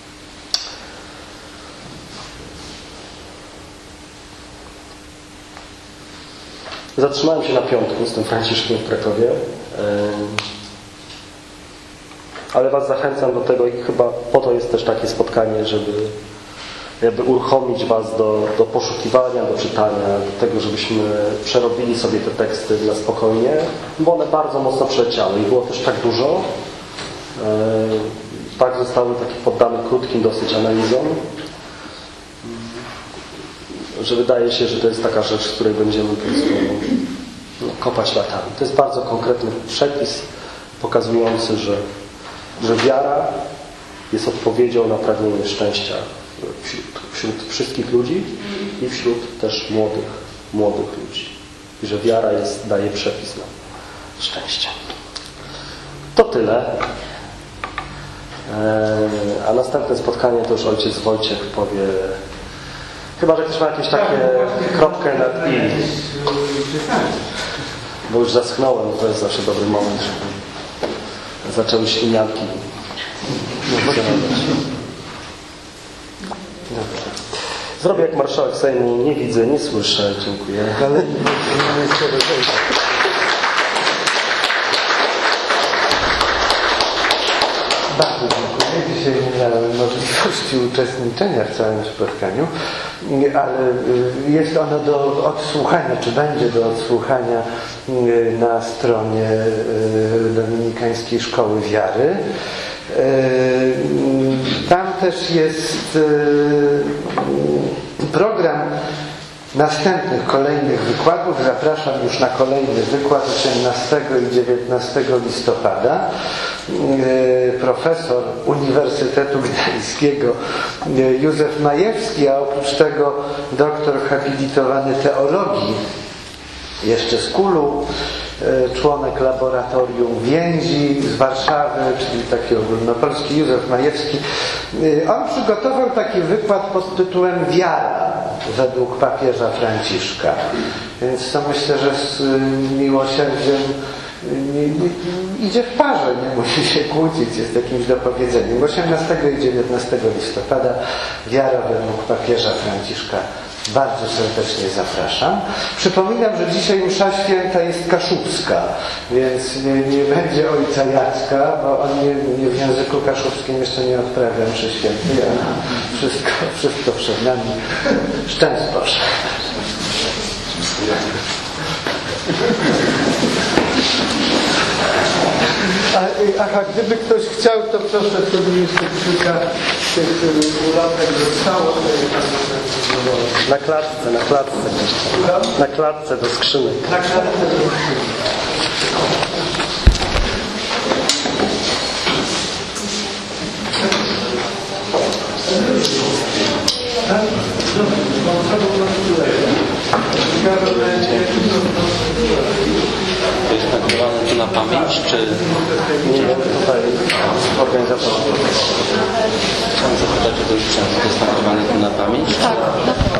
Zatrzymałem się na piątku z tym Franciszkiem w Krakowie, ale Was zachęcam do tego i chyba po to jest też takie spotkanie, żeby jakby uruchomić Was do, do poszukiwania, do czytania, do tego, żebyśmy przerobili sobie te teksty na spokojnie, bo one bardzo mocno przeleciały i było też tak dużo. Tak zostały takie poddane krótkim dosyć analizom, że wydaje się, że to jest taka rzecz, z której będziemy po prostu no, kopać latami. To jest bardzo konkretny przepis pokazujący, że, że wiara jest odpowiedzią na pragnienie szczęścia wśród, wśród wszystkich ludzi i wśród też młodych, młodych ludzi. I że wiara jest, daje przepis na szczęście. To tyle. A następne spotkanie to już ojciec Wojciech powie, chyba że ktoś ma jakieś takie kropkę nad i, bo już zaschnąłem, to jest zawsze dobry moment, żeby zaczęły ślinianki funkcjonować. Zrobię jak marszałek Sejmu, nie widzę, nie słyszę, dziękuję. Ale bardzo dziękuję. Dzisiaj nie miałem możliwości uczestniczenia w całym spotkaniu, ale jest ono do odsłuchania, czy będzie do odsłuchania na stronie Dominikańskiej Szkoły Wiary. Tam też jest program następnych, kolejnych wykładów. Zapraszam już na kolejny wykład osiemnastego i dziewiętnastego listopada. Profesor Uniwersytetu Gdańskiego Józef Majewski, a oprócz tego doktor habilitowany teologii jeszcze z Kulu, członek laboratorium więzi z Warszawy, czyli taki ogólnopolski Józef Majewski. On przygotował taki wykład pod tytułem Wiara według papieża Franciszka. Więc to myślę, że z miłosierdziem idzie w parze, nie musi się kłócić, jest jakimś dopowiedzeniem. osiemnastego i dziewiętnastego listopada Wiara według papieża Franciszka bardzo serdecznie zapraszam. Przypominam, że dzisiaj msza święta jest kaszubska, więc nie, nie będzie ojca Jacka, bo on nie, nie w języku kaszubskim jeszcze nie odprawia mszy świętej, ale wszystko, wszystko przed nami. Szczęść Boże. A, aha, gdyby ktoś chciał, to proszę sobie jeszcze kilka tych ulotek zostało. Na klatce, na klatce. Na klatce do skrzynek. Na klatce do skrzynek. To jest nagrywane tu na pamięć, czy... Nie wiem, tutaj organizator. Chciałem zapytać o to już często. To jest nagrywane tu na pamięć, czy...